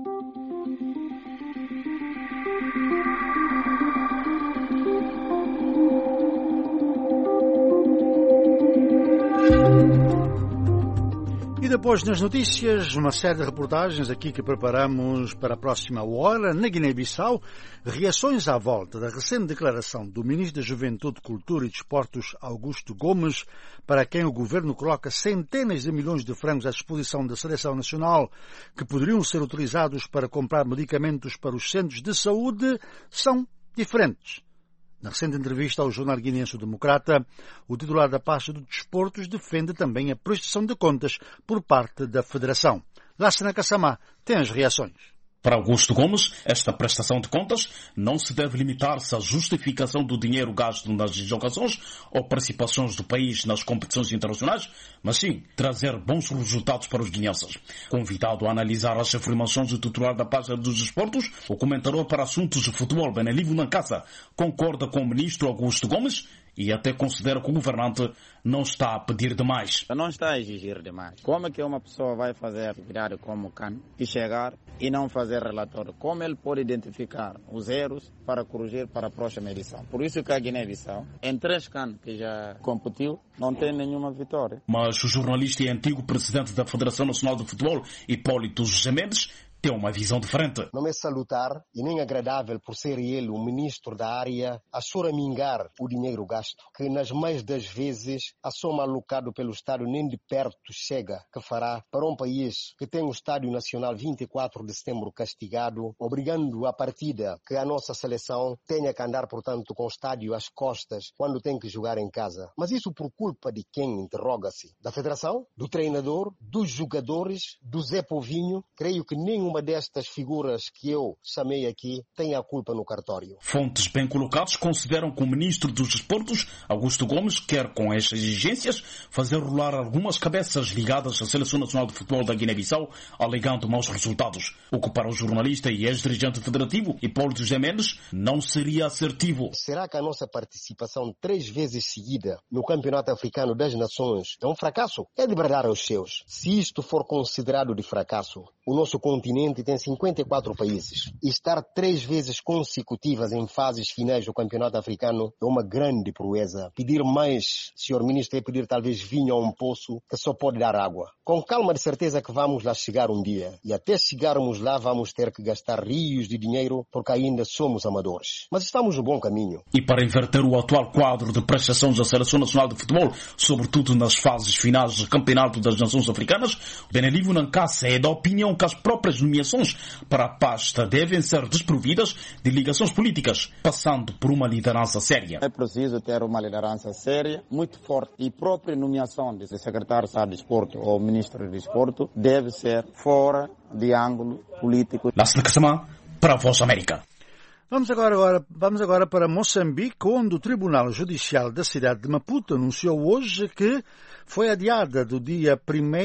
E depois, nas notícias, uma série de reportagens aqui que preparamos para a próxima hora. Na Guiné-Bissau, reações à volta da recente declaração do Ministro da Juventude, Cultura e Desportos, Augusto Gomes, para quem o governo coloca centenas de milhões de francos à disposição da Seleção Nacional, que poderiam ser utilizados para comprar medicamentos para os centros de saúde, são diferentes. Na recente entrevista ao jornal guineense Democrata, o titular da pasta dos desportos defende também a prestação de contas por parte da Federação. Lassana Kassamá tem as reações. Para Augusto Gomes, esta prestação de contas não se deve limitar-se à justificação do dinheiro gasto nas deslocações ou participações do país nas competições internacionais, mas sim trazer bons resultados para os guineenses. Convidado a analisar as afirmações do titular da pasta dos desportos, o comentador para assuntos de futebol, Benelivo Nankassa, concorda com o ministro Augusto Gomes e até considera que o governante não está a pedir demais. Não está a exigir demais. Como é que uma pessoa vai fazer atividade como CAN e chegar e não fazer relatório? Como ele pode identificar os erros para corrigir para a próxima edição? Por isso que a Guiné-Bissau, em 3 CAN que já competiu, não tem nenhuma vitória. Mas o jornalista e antigo presidente da Federação Nacional de Futebol, Hipólito José Mendes, tem uma visão diferente. Não é salutar e nem agradável por ser ele o ministro da área a choramingar o dinheiro gasto, que nas mais das vezes a soma alocada pelo Estado nem de perto chega, que fará para um país que tem o Estádio Nacional 24 de setembro castigado, obrigando a partida que a nossa seleção tenha que andar, portanto, com o estádio às costas quando tem que jogar em casa. Mas isso por culpa de quem, interroga-se? Da Federação? Do treinador? Dos jogadores? Do Zé Povinho? Creio que nenhuma destas figuras que eu chamei aqui tem a culpa no cartório. Fontes bem colocadas consideram que o ministro dos Desportos, Augusto Gomes, quer com estas exigências fazer rolar algumas cabeças ligadas à Seleção Nacional de Futebol da Guiné-Bissau, alegando maus resultados, o que para o jornalista e ex-dirigente federativo Hipólito José Mendes não seria assertivo. Será que a nossa participação 3 vezes seguida no Campeonato Africano das Nações é um fracasso? É de bradar aos seus. Se isto for considerado de fracasso, o nosso continente tem 54 países. E estar 3 vezes consecutivas em fases finais do Campeonato Africano é uma grande proeza. Pedir mais, senhor ministro, é pedir talvez vinho a um poço que só pode dar água. Com calma, de certeza que vamos lá chegar um dia. E até chegarmos lá vamos ter que gastar rios de dinheiro porque ainda somos amadores. Mas estamos no bom caminho. E para inverter o atual quadro de prestações da Seleção Nacional de Futebol, sobretudo nas fases finais do Campeonato das Nações Africanas, Benelivo Nankassa é da opinião que as próprias nomeações para a pasta devem ser desprovidas de ligações políticas, passando por uma liderança séria. É preciso ter uma liderança séria, muito forte, e a própria nomeação de secretário de Estado de Desporto ou ministro de Desporto deve ser fora de ângulo político. Lassana Kassamá, para a Voz América. Vamos agora para Moçambique, onde o Tribunal Judicial da cidade de Maputo anunciou hoje que foi adiada do dia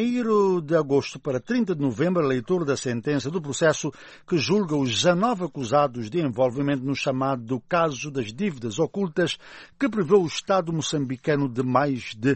1º de agosto para 30 de novembro a leitura da sentença do processo que julga os 19 acusados de envolvimento no chamado caso das dívidas ocultas, que prevê o Estado moçambicano de mais de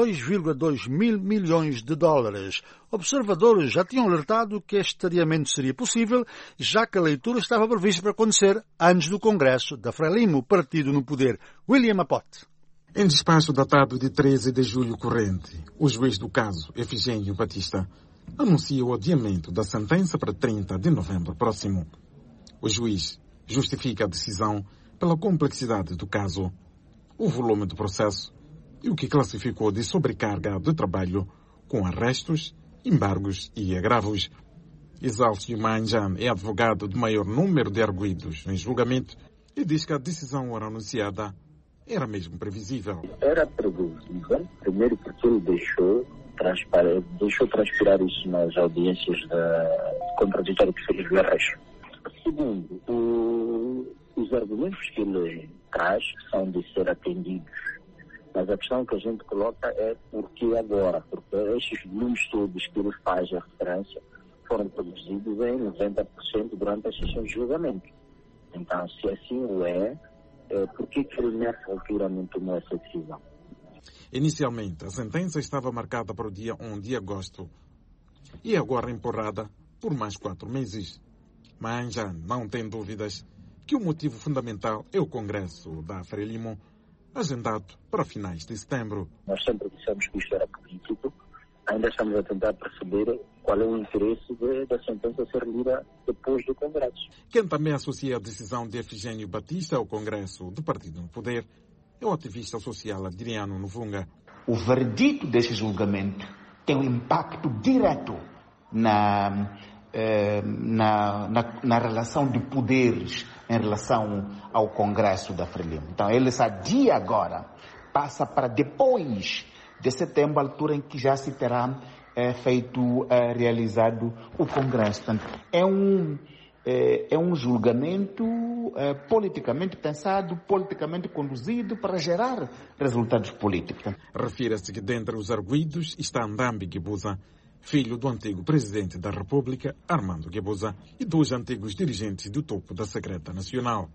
2,2 mil milhões de dólares. Observadores já tinham alertado que este adiamento seria possível, já que a leitura estava prevista para acontecer antes do Congresso da Frelimo, partido no poder. William Apote. Em despacho datado de 13 de julho corrente, o juiz do caso, Efigênio Batista, anuncia o adiamento da sentença para 30 de novembro próximo. O juiz justifica a decisão pela complexidade do caso, o volume do processo e o que classificou de sobrecarga de trabalho, com arrestos, embargos e agravos. Exálcio Manjan é advogado do maior número de arguidos em julgamento e diz que a decisão ora anunciada era mesmo previsível. Era previsível, primeiro porque ele deixou transpirar isso nas audiências contraditórias que Félix Guerreiros. Segundo, os argumentos que ele traz são de ser atendidos. Mas a questão que a gente coloca é por que agora? Porque estes volumes todos que ele faz a referência foram produzidos em 90% durante as sessões de julgamento. Então, se assim o é, por que ele nessa altura não tomou essa decisão? Inicialmente, a sentença estava marcada para o dia 1 de agosto e agora empurrada por mais 4 meses. Mas já não tem dúvidas que o motivo fundamental é o Congresso da Frelimo, agendado para finais de setembro. Nós sempre dissemos que isto era político, ainda estamos a tentar perceber qual é o interesse da sentença ser lida depois do Congresso. Quem também associa a decisão de Efigênio Batista ao Congresso do Partido no Poder é o ativista social Adriano Novunga. O verdito desse julgamento tem um impacto direto na relação de poderes em relação ao Congresso da Frelimo. Então, ele adia agora, passa para depois de setembro, a altura em que já se terá realizado o Congresso. Portanto, é um julgamento politicamente pensado, politicamente conduzido para gerar resultados políticos. Refira-se que dentre os arguidos está Ndambi Guebuza, filho do antigo presidente da República, Armando Guebuza, e dos antigos dirigentes do topo da Secreta Nacional.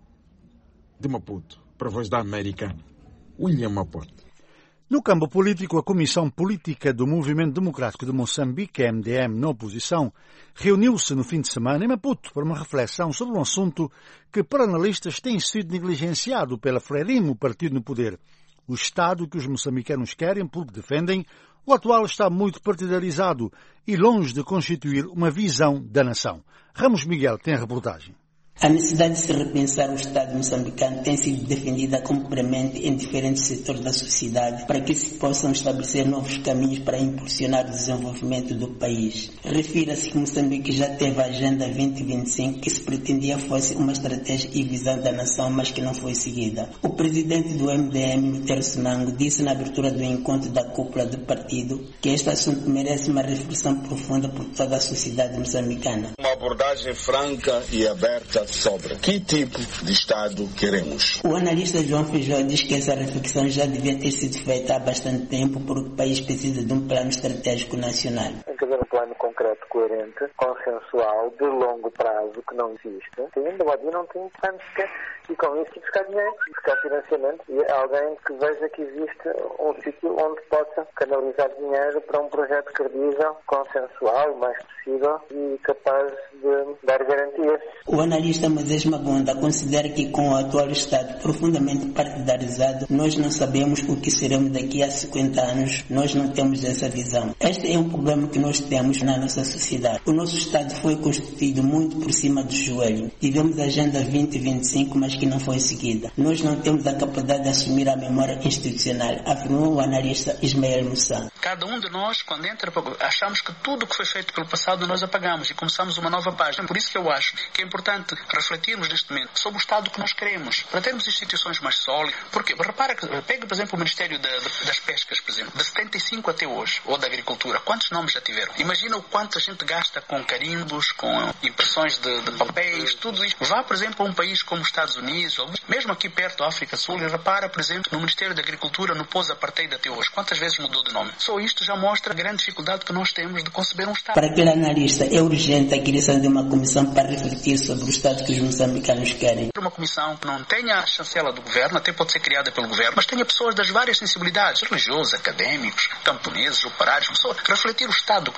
De Maputo, para a Voz da América, William Maputo. No campo político, a Comissão Política do Movimento Democrático de Moçambique, MDM, na oposição, reuniu-se no fim de semana em Maputo para uma reflexão sobre um assunto que, para analistas, tem sido negligenciado pela Frelimo, partido no poder. O Estado que os moçambicanos querem porque defendem, o atual está muito partidarizado e longe de constituir uma visão da nação. Ramos Miguel tem a reportagem. A necessidade de se repensar o Estado moçambicano tem sido defendida como premente em diferentes setores da sociedade para que se possam estabelecer novos caminhos para impulsionar o desenvolvimento do país. Refira-se que Moçambique já teve a Agenda 2025 que se pretendia fosse uma estratégia e visão da nação, mas que não foi seguida. O presidente do MDM, Lutero Sonango, disse na abertura do encontro da cúpula do partido que este assunto merece uma reflexão profunda por toda a sociedade moçambicana. Uma abordagem franca e aberta sobre que tipo de Estado queremos. O analista João Feijó diz que essa reflexão já devia ter sido feita há bastante tempo porque o país precisa de um plano estratégico nacional. Tem que haver um plano concreto, coerente, consensual, de longo prazo, que não existe. Ainda não tem plano sequer. E com isso buscar dinheiro, buscar financiamento. E alguém que veja que existe um sítio onde possa canalizar dinheiro para um projeto credível, consensual, o mais possível e capaz de dar garantias. O analista Moisés Mabunda considera que com o atual Estado profundamente partidarizado, nós não sabemos o que seremos daqui a 50 anos, nós não temos essa visão. Este é um problema que nós temos na nossa sociedade. O nosso Estado foi constituído muito por cima do joelho. Tivemos a Agenda 2025, mas que não foi seguida. Nós não temos a capacidade de assumir a memória institucional, afirmou o analista Ismael Moussa. Cada um de nós, quando entra, achamos que tudo o que foi feito pelo passado nós apagamos e começamos uma nova página. Por isso que eu acho que é importante refletirmos neste momento sobre o Estado que nós queremos, para termos instituições mais sólidas. Porque, repara, pega, por exemplo, o Ministério das Pescas, por exemplo, de 75 até hoje, ou da Agricultura, quantos nomes já tiveram? Imagina o quanto a gente gasta com carimbos, com impressões de papéis, tudo isso. Vá, por exemplo, a um país como os Estados Unidos, ou mesmo aqui perto da África Sul, e repara, por exemplo, no Ministério da Agricultura, no pós-apartheid até hoje, quantas vezes mudou de nome? Só isto já mostra a grande dificuldade que nós temos de conceber um Estado. Para aquele analista, é urgente a criação de uma comissão para refletir sobre o Estado que os moçambicanos querem. Uma comissão que não tenha a chancela do governo, até pode ser criada pelo governo, mas tenha pessoas das várias sensibilidades, religiosos, académicos, camponeses, operários, pessoas, refletir o Estado que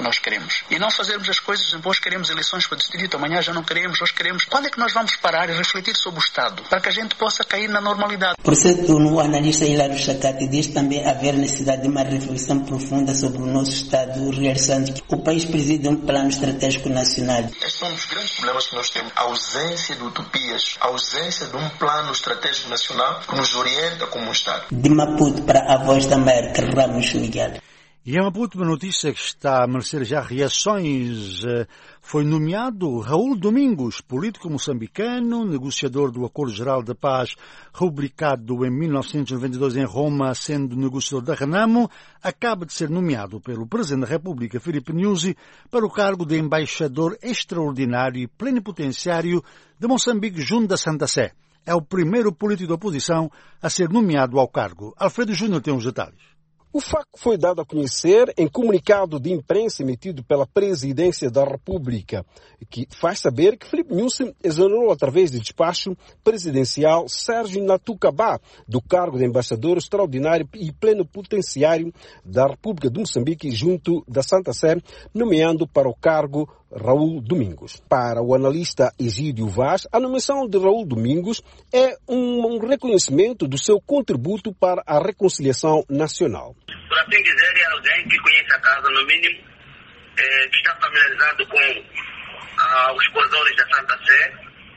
que nós queremos. E não fazermos as coisas, hoje queremos eleições para distrito, amanhã já não queremos, hoje queremos. Quando é que nós vamos parar e refletir sobre o Estado, para que a gente possa cair na normalidade? Por seu turno, o analista Hilário Chacate diz também haver necessidade de uma reflexão profunda sobre o nosso Estado, realçando que o país preside um plano estratégico nacional. Este é um dos grandes problemas que nós temos, a ausência de utopias, a ausência de um plano estratégico nacional que nos orienta como um Estado. De Maputo para a Voz da América, Ramos Miguel. E em Maputo, uma notícia que está a merecer já reações. Foi nomeado Raul Domingos, político moçambicano, negociador do Acordo Geral da Paz, rubricado em 1992 em Roma, sendo negociador da Renamo, acaba de ser nomeado pelo Presidente da República, Filipe Nyusi, para o cargo de embaixador extraordinário e plenipotenciário de Moçambique junto da Santa Sé. É o primeiro político da oposição a ser nomeado ao cargo. Alfredo Júnior tem os detalhes. O facto foi dado a conhecer em comunicado de imprensa emitido pela Presidência da República, que faz saber que Filipe Nyusi exonerou através de despacho presidencial Sérgio Natucabá do cargo de embaixador extraordinário e plenipotenciário da República de Moçambique junto da Santa Sé, nomeando para o cargo Raul Domingos. Para o analista Egídio Vaz, a nomeação de Raul Domingos é um reconhecimento do seu contributo para a reconciliação nacional. Por assim dizer, é alguém que conhece a casa, no mínimo, que está familiarizado com os corredores da Santa Sé,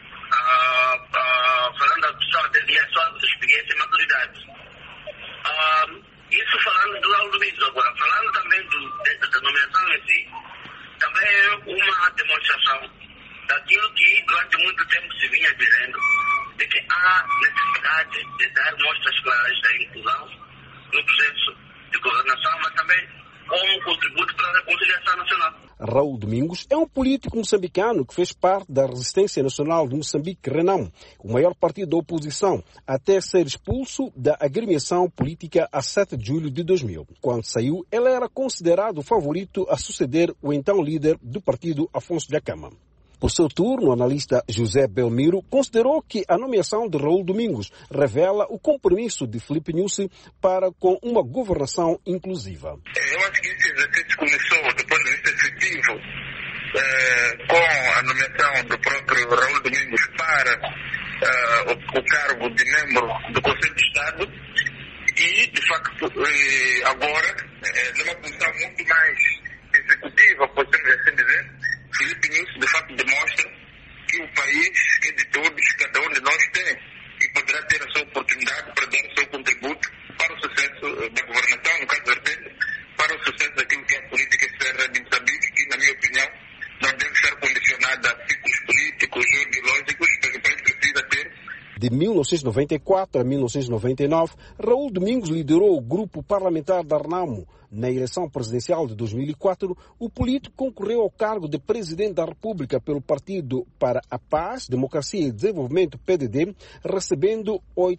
falando só de sua experiência e maturidade. Isso falando do Raul Domingos agora. Falando também da nomeação em si, também é uma demonstração daquilo que durante muito tempo se vinha dizendo, de que há necessidade de dar mostras claras da inclusão no processo de governação, mas também como contributo para a reconciliação nacional. Raul Domingos é um político moçambicano que fez parte da Resistência Nacional de Moçambique, Renamo, o maior partido da oposição, até ser expulso da agremiação política a 7 de julho de 2000. Quando saiu, ele era considerado o favorito a suceder o então líder do partido, Afonso Dhlakama. Por seu turno, o analista José Belmiro considerou que a nomeação de Raul Domingos revela o compromisso de Filipe Nyusi para com uma governação inclusiva. Eu acho que esse exercício começou, do ponto de vista efetivo, com a nomeação do próprio Raul Domingos para o cargo de membro do Conselho de Estado e, de facto, agora, numa posição muito mais executiva, podemos assim dizer, Filipe Nyusi, de facto, demonstra que o país é de todos, cada um de nós tem, e poderá ter a sua oportunidade para dar o seu contributo para o sucesso da governação, no caso vertente, para o sucesso daquilo que é a política externa de Moçambique, que, na minha opinião, não deve estar condicionada a ciclos políticos ou ideológicos, porque o país precisa ter. De 1994 a 1999, Raul Domingos liderou o grupo parlamentar da Renamo. Na eleição presidencial de 2004, o político concorreu ao cargo de presidente da República pelo Partido para a Paz, Democracia e Desenvolvimento, PDD, recebendo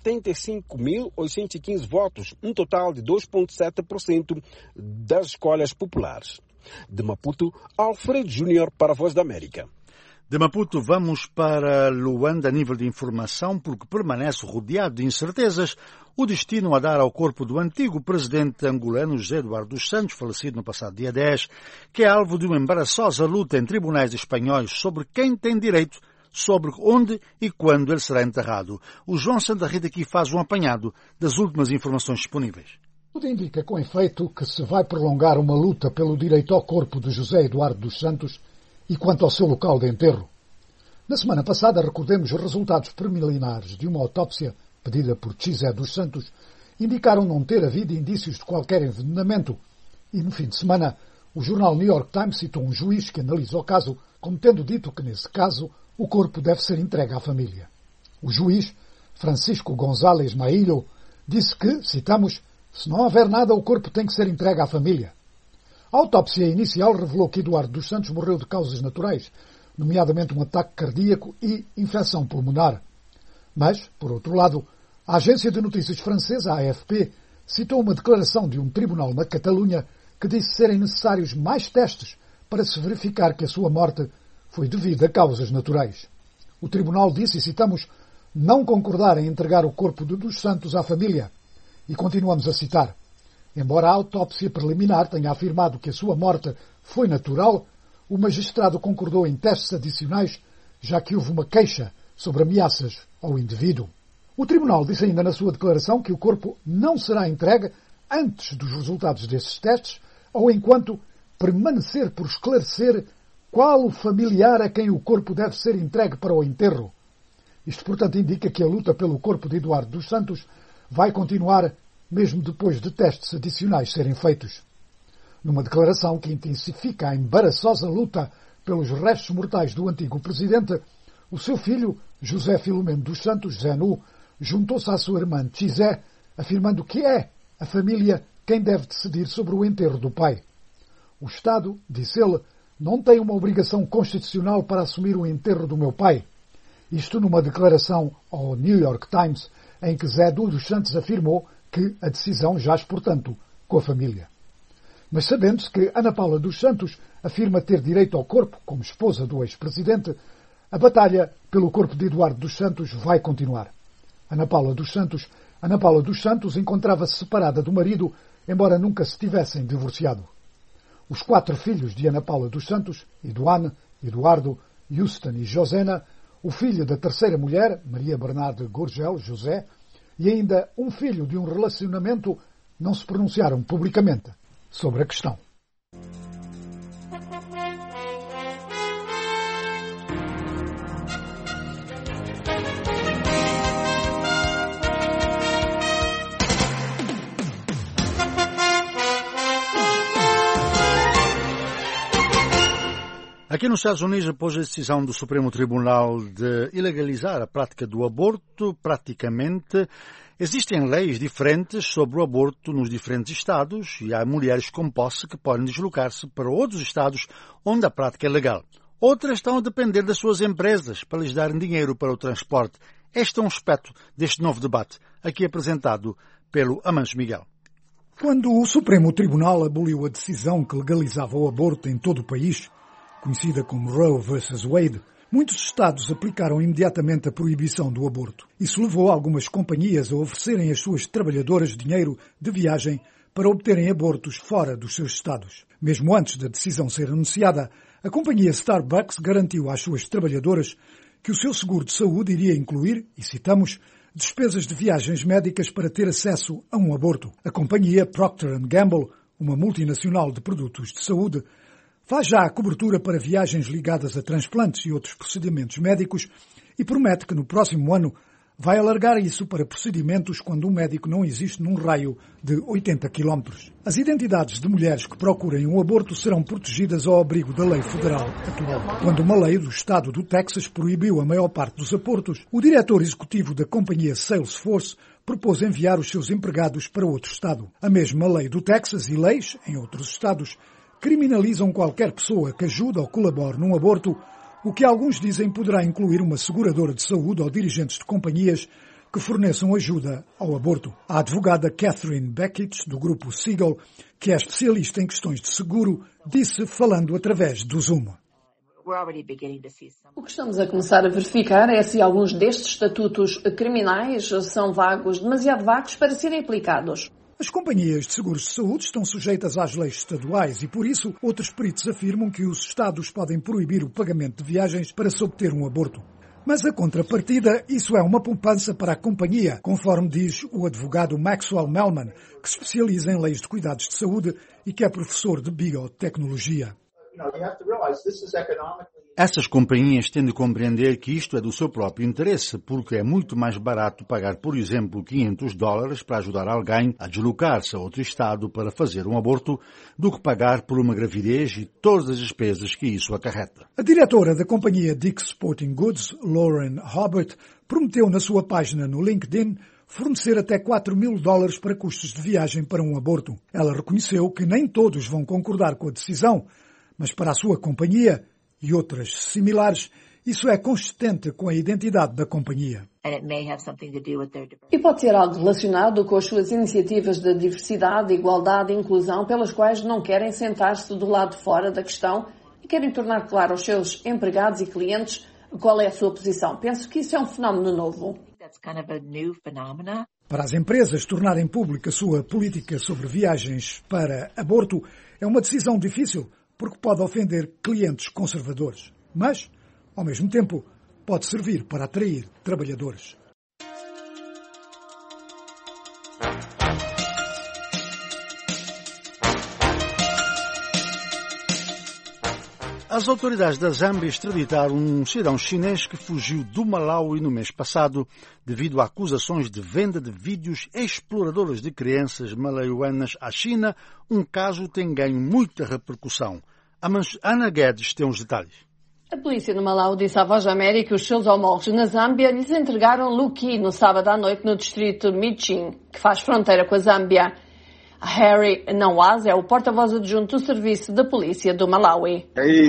85.815 votos, um total de 2,7% das escolhas populares. De Maputo, Alfredo Júnior para a Voz da América. De Maputo vamos para Luanda a nível de informação, porque permanece rodeado de incertezas o destino a dar ao corpo do antigo presidente angolano José Eduardo dos Santos, falecido no passado dia 10, que é alvo de uma embaraçosa luta em tribunais espanhóis sobre quem tem direito, sobre onde e quando ele será enterrado. O João Santa Rita aqui faz um apanhado das últimas informações disponíveis. Tudo indica com efeito que se vai prolongar uma luta pelo direito ao corpo de José Eduardo dos Santos e quanto ao seu local de enterro. Na semana passada, recordemos, os resultados preliminares de uma autópsia pedida por José dos Santos indicaram não ter havido indícios de qualquer envenenamento. E no fim de semana, o jornal New York Times citou um juiz que analisa o caso como tendo dito que, nesse caso, o corpo deve ser entregue à família. O juiz, Francisco González Mailho, disse que, citamos, se não houver nada, o corpo tem que ser entregue à família. A autópsia inicial revelou que Eduardo dos Santos morreu de causas naturais, nomeadamente um ataque cardíaco e infecção pulmonar. Mas, por outro lado, a agência de notícias francesa, a AFP, citou uma declaração de um tribunal na Catalunha que disse serem necessários mais testes para se verificar que a sua morte foi devida a causas naturais. O tribunal disse, e citamos, não concordar em entregar o corpo de dos Santos à família. E continuamos a citar. Embora a autópsia preliminar tenha afirmado que a sua morte foi natural, o magistrado concordou em testes adicionais, já que houve uma queixa sobre ameaças ao indivíduo. O tribunal disse ainda na sua declaração que o corpo não será entregue antes dos resultados desses testes ou enquanto permanecer por esclarecer qual o familiar a quem o corpo deve ser entregue para o enterro. Isto, portanto, indica que a luta pelo corpo de Eduardo dos Santos vai continuar mesmo depois de testes adicionais serem feitos. Numa declaração que intensifica a embaraçosa luta pelos restos mortais do antigo presidente, o seu filho, José Filomeno dos Santos, Zenu, juntou-se à sua irmã Tizé, afirmando que é a família quem deve decidir sobre o enterro do pai. O Estado, disse ele, não tem uma obrigação constitucional para assumir o enterro do meu pai. Isto numa declaração ao New York Times, em que Zé dos Santos afirmou que a decisão jaz, portanto, com a família. Mas sabendo-se que Ana Paula dos Santos afirma ter direito ao corpo, como esposa do ex-presidente, a batalha pelo corpo de Eduardo dos Santos vai continuar. Ana Paula dos Santos encontrava-se separada do marido, embora nunca se tivessem divorciado. Os 4 filhos de Ana Paula dos Santos, Eduane, Eduardo, Houston e Josena, o filho da terceira mulher, Maria Bernardo Gurgel, José, e ainda um filho de um relacionamento, não se pronunciaram publicamente sobre a questão. Aqui nos Estados Unidos, após a decisão do Supremo Tribunal de ilegalizar a prática do aborto, praticamente existem leis diferentes sobre o aborto nos diferentes estados e há mulheres com posse que podem deslocar-se para outros estados onde a prática é legal. Outras estão a depender das suas empresas para lhes darem dinheiro para o transporte. Este é um aspecto deste novo debate, aqui apresentado pelo Amancio Miguel. Quando o Supremo Tribunal aboliu a decisão que legalizava o aborto em todo o país, conhecida como Roe vs. Wade, muitos estados aplicaram imediatamente a proibição do aborto. Isso levou algumas companhias a oferecerem às suas trabalhadoras dinheiro de viagem para obterem abortos fora dos seus estados. Mesmo antes da decisão ser anunciada, a companhia Starbucks garantiu às suas trabalhadoras que o seu seguro de saúde iria incluir, e citamos, despesas de viagens médicas para ter acesso a um aborto. A companhia Procter & Gamble, uma multinacional de produtos de saúde, faz já a cobertura para viagens ligadas a transplantes e outros procedimentos médicos e promete que no próximo ano vai alargar isso para procedimentos quando um médico não existe num raio de 80 km. As identidades de mulheres que procurem um aborto serão protegidas ao abrigo da lei federal atual. Quando uma lei do estado do Texas proibiu a maior parte dos abortos, o diretor executivo da companhia Salesforce propôs enviar os seus empregados para outro estado. A mesma lei do Texas e leis em outros estados criminalizam qualquer pessoa que ajude ou colabore num aborto, o que alguns dizem poderá incluir uma seguradora de saúde ou dirigentes de companhias que forneçam ajuda ao aborto. A advogada Catherine Beckett, do grupo Siegel, que é especialista em questões de seguro, disse falando através do Zoom. O que estamos a começar a verificar é se alguns destes estatutos criminais são vagos, demasiado vagos para serem aplicados. As companhias de seguros de saúde estão sujeitas às leis estaduais e, por isso, outros peritos afirmam que os estados podem proibir o pagamento de viagens para se obter um aborto. Mas, a contrapartida, isso é uma poupança para a companhia, conforme diz o advogado Maxwell Melman, que se especializa em leis de cuidados de saúde e que é professor de biotecnologia. Essas companhias têm de compreender que isto é do seu próprio interesse, porque é muito mais barato pagar, por exemplo, $500 para ajudar alguém a deslocar-se a outro estado para fazer um aborto, do que pagar por uma gravidez e todas as despesas que isso acarreta. A diretora da companhia Dick's Sporting Goods, Lauren Hobart, prometeu na sua página no LinkedIn fornecer até $4.000 para custos de viagem para um aborto. Ela reconheceu que nem todos vão concordar com a decisão, mas para a sua companhia e outras similares, isso é consistente com a identidade da companhia. E pode ter algo relacionado com as suas iniciativas de diversidade, igualdade e inclusão, pelas quais não querem sentar-se do lado de fora da questão e querem tornar claro aos seus empregados e clientes qual é a sua posição. Penso que isso é um fenómeno novo. Para as empresas tornarem pública a sua política sobre viagens para aborto é uma decisão difícil porque pode ofender clientes conservadores, mas, ao mesmo tempo, pode servir para atrair trabalhadores. As autoridades da Zâmbia extraditaram um cidadão chinês que fugiu do Malawi no mês passado devido a acusações de venda de vídeos exploradores de crianças malauianas à China. Um caso tem ganho muita repercussão. A Ana Guedes tem os detalhes. A polícia no Malawi disse à Voz da América que os seus homólogos na Zâmbia lhes entregaram Luki no sábado à noite no distrito de Michin, que faz fronteira com a Zâmbia. Harry Nawaz é o porta-voz adjunto do Serviço da Polícia do Malawi. Ele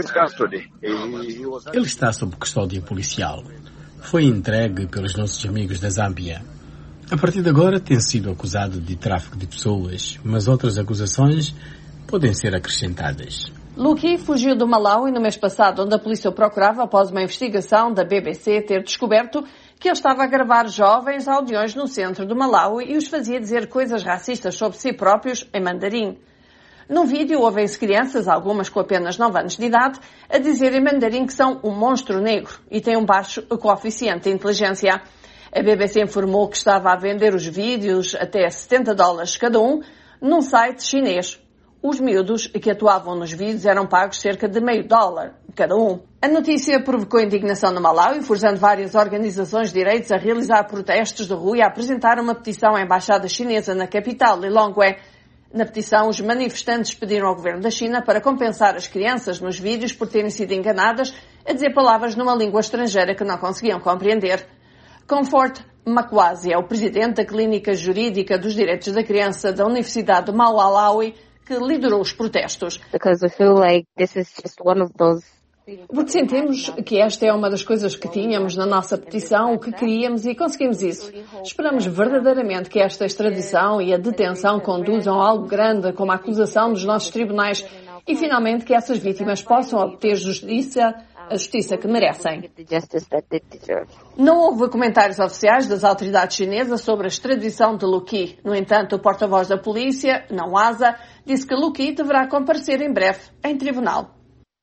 está sob custódia policial. Foi entregue pelos nossos amigos da Zâmbia. A partir de agora tem sido acusado de tráfico de pessoas, mas outras acusações podem ser acrescentadas. Luki fugiu do Malawi no mês passado, onde a polícia o procurava após uma investigação da BBC ter descoberto que ele estava a gravar jovens aldeões no centro do Malawi e os fazia dizer coisas racistas sobre si próprios em mandarim. Num vídeo ouvem-se crianças, algumas com apenas 9 anos de idade, a dizer em mandarim que são um monstro negro e têm um baixo coeficiente de inteligência. A BBC informou que estava a vender os vídeos até $70 cada um num site chinês. Os miúdos que atuavam nos vídeos eram pagos cerca de $0,5 cada um. A notícia provocou indignação no Malawi, forçando várias organizações de direitos a realizar protestos de rua e a apresentar uma petição à embaixada chinesa na capital, Lilongwe. Na petição, os manifestantes pediram ao governo da China para compensar as crianças nos vídeos por terem sido enganadas a dizer palavras numa língua estrangeira que não conseguiam compreender. Comfort Makwazi é o presidente da Clínica Jurídica dos Direitos da Criança da Universidade de Malawi, que liderou os protestos. Porque sentimos que esta é uma das coisas que tínhamos na nossa petição, o que queríamos e conseguimos isso. Esperamos verdadeiramente que esta extradição e a detenção conduzam a algo grande, como a acusação dos nossos tribunais, e finalmente que essas vítimas possam obter a justiça que merecem. Não houve comentários oficiais das autoridades chinesas sobre a extradição de Luki. No entanto, o porta-voz da polícia, Nawaz, disse que Luki deverá comparecer em breve em tribunal.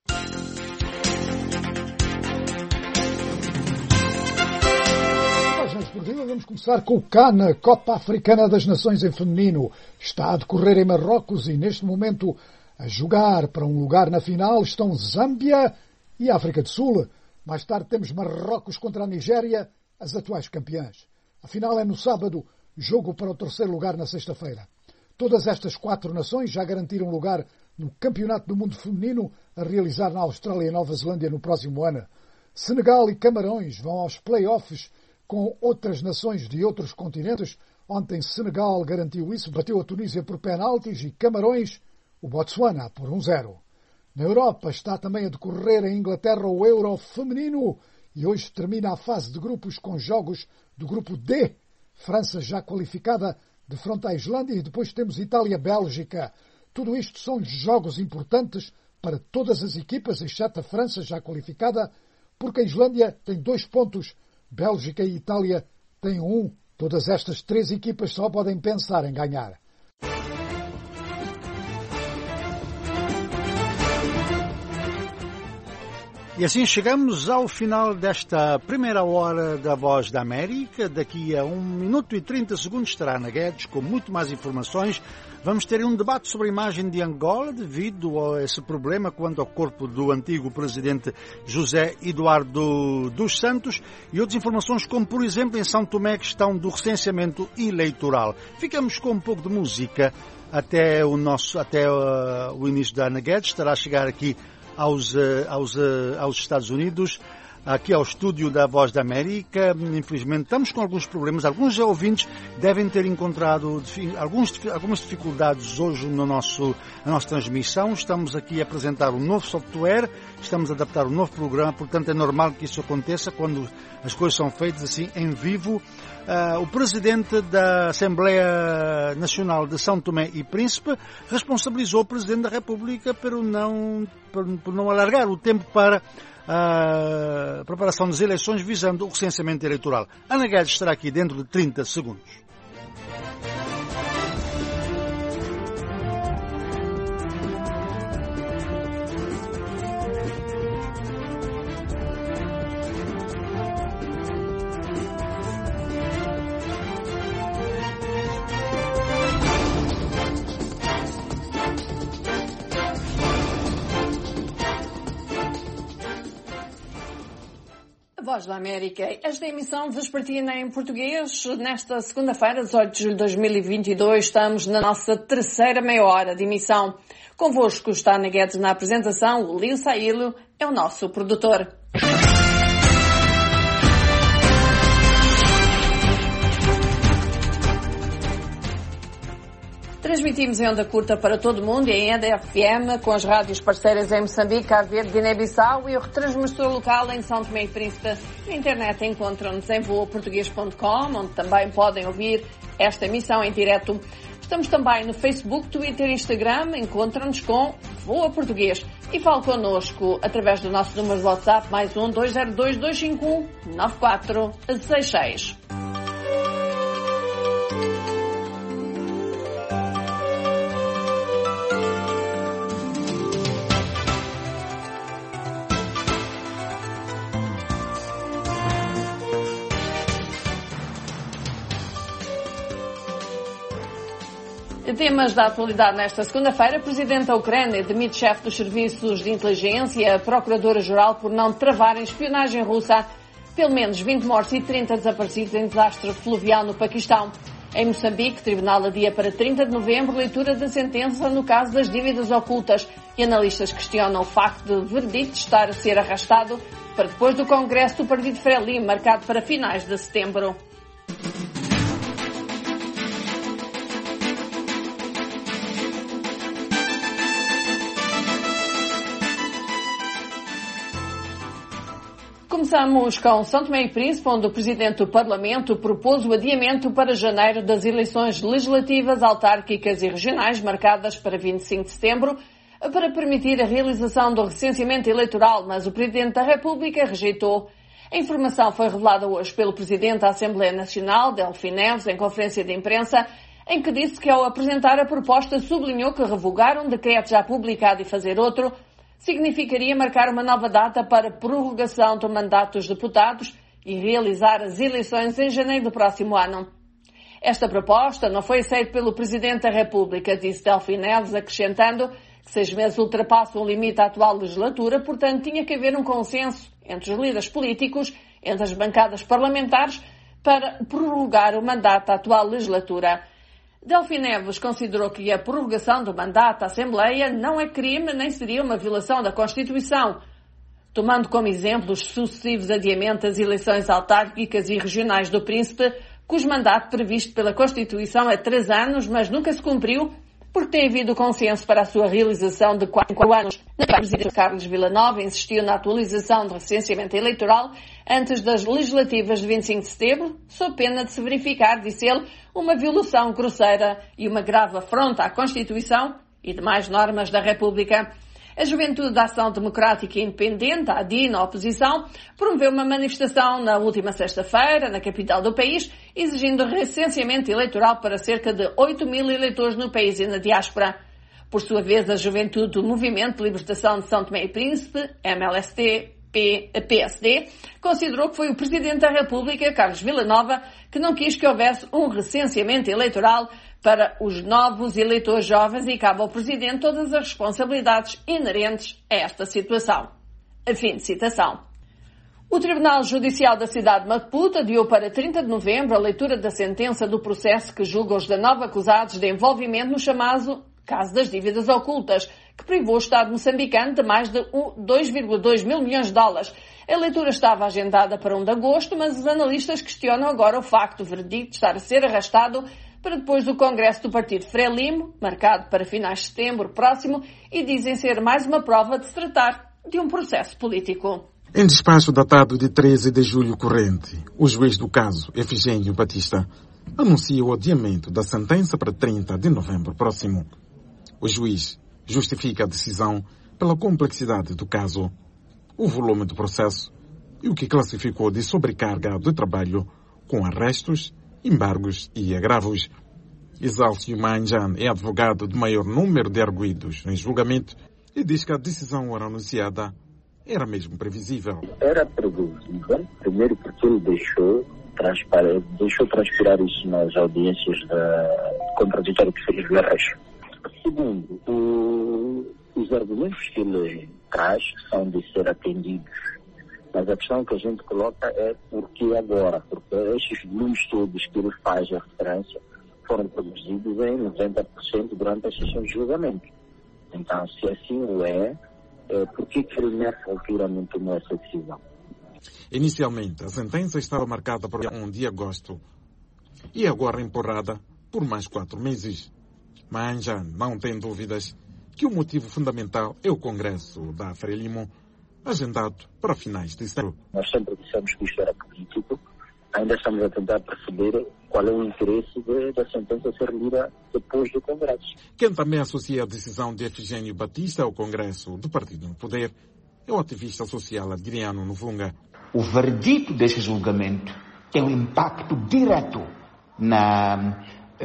Vamos começar com o CAN, a Copa Africana das Nações em feminino. Está a decorrer em Marrocos e neste momento a jogar para um lugar na final estão Zâmbia e África do Sul. Mais tarde temos Marrocos contra a Nigéria, as atuais campeãs. A final é no sábado, jogo para o terceiro lugar na sexta-feira. Todas estas 4 nações já garantiram lugar no Campeonato do Mundo Feminino a realizar na Austrália e Nova Zelândia no próximo ano. Senegal e Camarões vão aos play-offs com outras nações de outros continentes. Ontem Senegal garantiu isso, bateu a Tunísia por penaltis e Camarões o Botsuana por 1-0. Na Europa está também a decorrer em Inglaterra o Euro feminino e hoje termina a fase de grupos com jogos do grupo D. França já qualificada defronte à Islândia e depois temos Itália-Bélgica. Tudo isto são jogos importantes para todas as equipas, exceto a França já qualificada, porque a Islândia tem 2 pontos, Bélgica e Itália têm 1. Todas estas 3 equipas só podem pensar em ganhar. E assim chegamos ao final desta primeira hora da Voz da América. Daqui a 1 minuto e 30 segundos estará Ana Guedes com muito mais informações. Vamos ter um debate sobre a imagem de Angola devido a esse problema quanto ao corpo do antigo presidente José Eduardo dos Santos e outras informações como, por exemplo, em São Tomé, questão do recenseamento eleitoral. Ficamos com um pouco de música até o início da Ana Guedes. Estará a chegar aqui aos Estados Unidos, aqui ao estúdio da Voz da América. Infelizmente estamos com alguns problemas. Alguns ouvintes devem ter encontrado algumas dificuldades hoje na nossa transmissão. Estamos aqui a apresentar um novo software, estamos a adaptar um novo programa, portanto é normal que isso aconteça quando as coisas são feitas assim em vivo. O presidente da Assembleia Nacional de São Tomé e Príncipe responsabilizou o presidente da República por não por não alargar o tempo para a preparação das eleições visando o recenseamento eleitoral. Ana Guedes estará aqui dentro de 30 segundos. Voz da América. Esta emissão vespertina em português, nesta segunda-feira, 18 de julho de 2022, estamos na nossa terceira meia hora de emissão. Convosco está Ana Guedes na apresentação, o Lio Saílio é o nosso produtor. Transmitimos em onda curta para todo o mundo e em EDFM, com as rádios parceiras em Moçambique, Cabo Verde, Guiné-Bissau e o retransmissor local em São Tomé e Príncipe. Na internet encontram-nos em voaportuguês.com, onde também podem ouvir esta emissão em direto. Estamos também no Facebook, Twitter e Instagram, encontram-nos com Voa Português. E fale connosco através do nosso número de WhatsApp, mais 1-202-251-9466. Temas da atualidade nesta segunda-feira. Presidente da Ucrânia demite chefe dos serviços de inteligência, a Procuradora-Geral por não travarem espionagem russa. Pelo menos 20 mortos e 30 desaparecidos em desastre fluvial no Paquistão. Em Moçambique, tribunal adia para 30 de novembro leitura da sentença no caso das dívidas ocultas. E analistas questionam o facto de o verdito estar a ser arrastado para depois do Congresso do Partido Frelimo, marcado para finais de setembro. Começamos com São Tomé e Príncipe, onde o Presidente do Parlamento propôs o adiamento para janeiro das eleições legislativas, autárquicas e regionais, marcadas para 25 de setembro, para permitir a realização do recenseamento eleitoral, mas o Presidente da República rejeitou. A informação foi revelada hoje pelo Presidente da Assembleia Nacional, Delfim Neves, em conferência de imprensa, em que disse que ao apresentar a proposta sublinhou que revogar um decreto já publicado e fazer outro significaria marcar uma nova data para prorrogação do mandato dos deputados e realizar as eleições em janeiro do próximo ano. Esta proposta não foi aceita pelo Presidente da República, disse Delfim Neves, acrescentando que 6 meses ultrapassam o limite da atual legislatura, portanto tinha que haver um consenso entre os líderes políticos, entre as bancadas parlamentares, para prorrogar o mandato da atual legislatura. Delfim Neves considerou que a prorrogação do mandato da Assembleia não é crime nem seria uma violação da Constituição, tomando como exemplo os sucessivos adiamentos das eleições autárquicas e regionais do Príncipe, cujo mandato previsto pela Constituição é 3 anos, mas nunca se cumpriu, porque tem havido consenso para a sua realização de 4 anos. O Presidente Carlos Villanova insistiu na atualização do recenseamento eleitoral antes das legislativas de 25 de setembro, sob pena de se verificar, disse ele, uma violação grosseira e uma grave afronta à Constituição e demais normas da República. A Juventude da Ação Democrática e Independente, a ADI, na oposição, promoveu uma manifestação na última sexta-feira, na capital do país, exigindo recenseamento eleitoral para cerca de 8.000 eleitores no país e na diáspora. Por sua vez, a Juventude do Movimento de Libertação de São Tomé e Príncipe, MLST-PSD, considerou que foi o Presidente da República, Carlos Villanova, que não quis que houvesse um recenseamento eleitoral para os novos eleitores jovens e cabe ao Presidente todas as responsabilidades inerentes a esta situação. Fim de citação. O Tribunal Judicial da cidade de Maputo adiou para 30 de novembro a leitura da sentença do processo que julga os 19 acusados de envolvimento no chamado caso das dívidas ocultas, que privou o Estado moçambicano de mais de 2,2 mil milhões de dólares. A leitura estava agendada para 1 de agosto, mas os analistas questionam agora o facto do veredicto estar a ser arrastado para depois do Congresso do Partido Frelimo, marcado para finais de setembro próximo, e dizem ser mais uma prova de se tratar de um processo político. Em despacho datado de 13 de julho corrente, o juiz do caso, Efigênio Batista, anuncia o adiamento da sentença para 30 de novembro próximo. O juiz justifica a decisão pela complexidade do caso, o volume do processo e o que classificou de sobrecarga de trabalho com arrestos, embargos e agravos. Exálcio Manjan é advogado de maior número de arguidos em julgamento e diz que a decisão ora anunciada era mesmo previsível. Era previsível, primeiro porque ele deixou transpirar isso nas audiências contraditórias que fez do arresto. Segundo, os argumentos que ele traz são de ser atendidos. Mas a questão que a gente coloca é por que agora? Porque estes números todos que ele faz a referência foram produzidos em 90% durante a sessão de julgamento. Então, se assim o por que ele nessa altura não tomou essa decisão? Inicialmente, a sentença estava marcada para 1 de agosto e agora empurrada por mais 4 meses. Manjan não tem dúvidas que o motivo fundamental é o Congresso da Frelimo, agendado para finais de setembro. Nós sempre dissemos que isto era político, ainda estamos a tentar perceber qual é o interesse da sentença ser lida depois do Congresso. Quem também associa a decisão de Efigênio Batista ao Congresso do Partido no Poder é o ativista social Adriano Novunga. O verdito deste julgamento tem um impacto direto na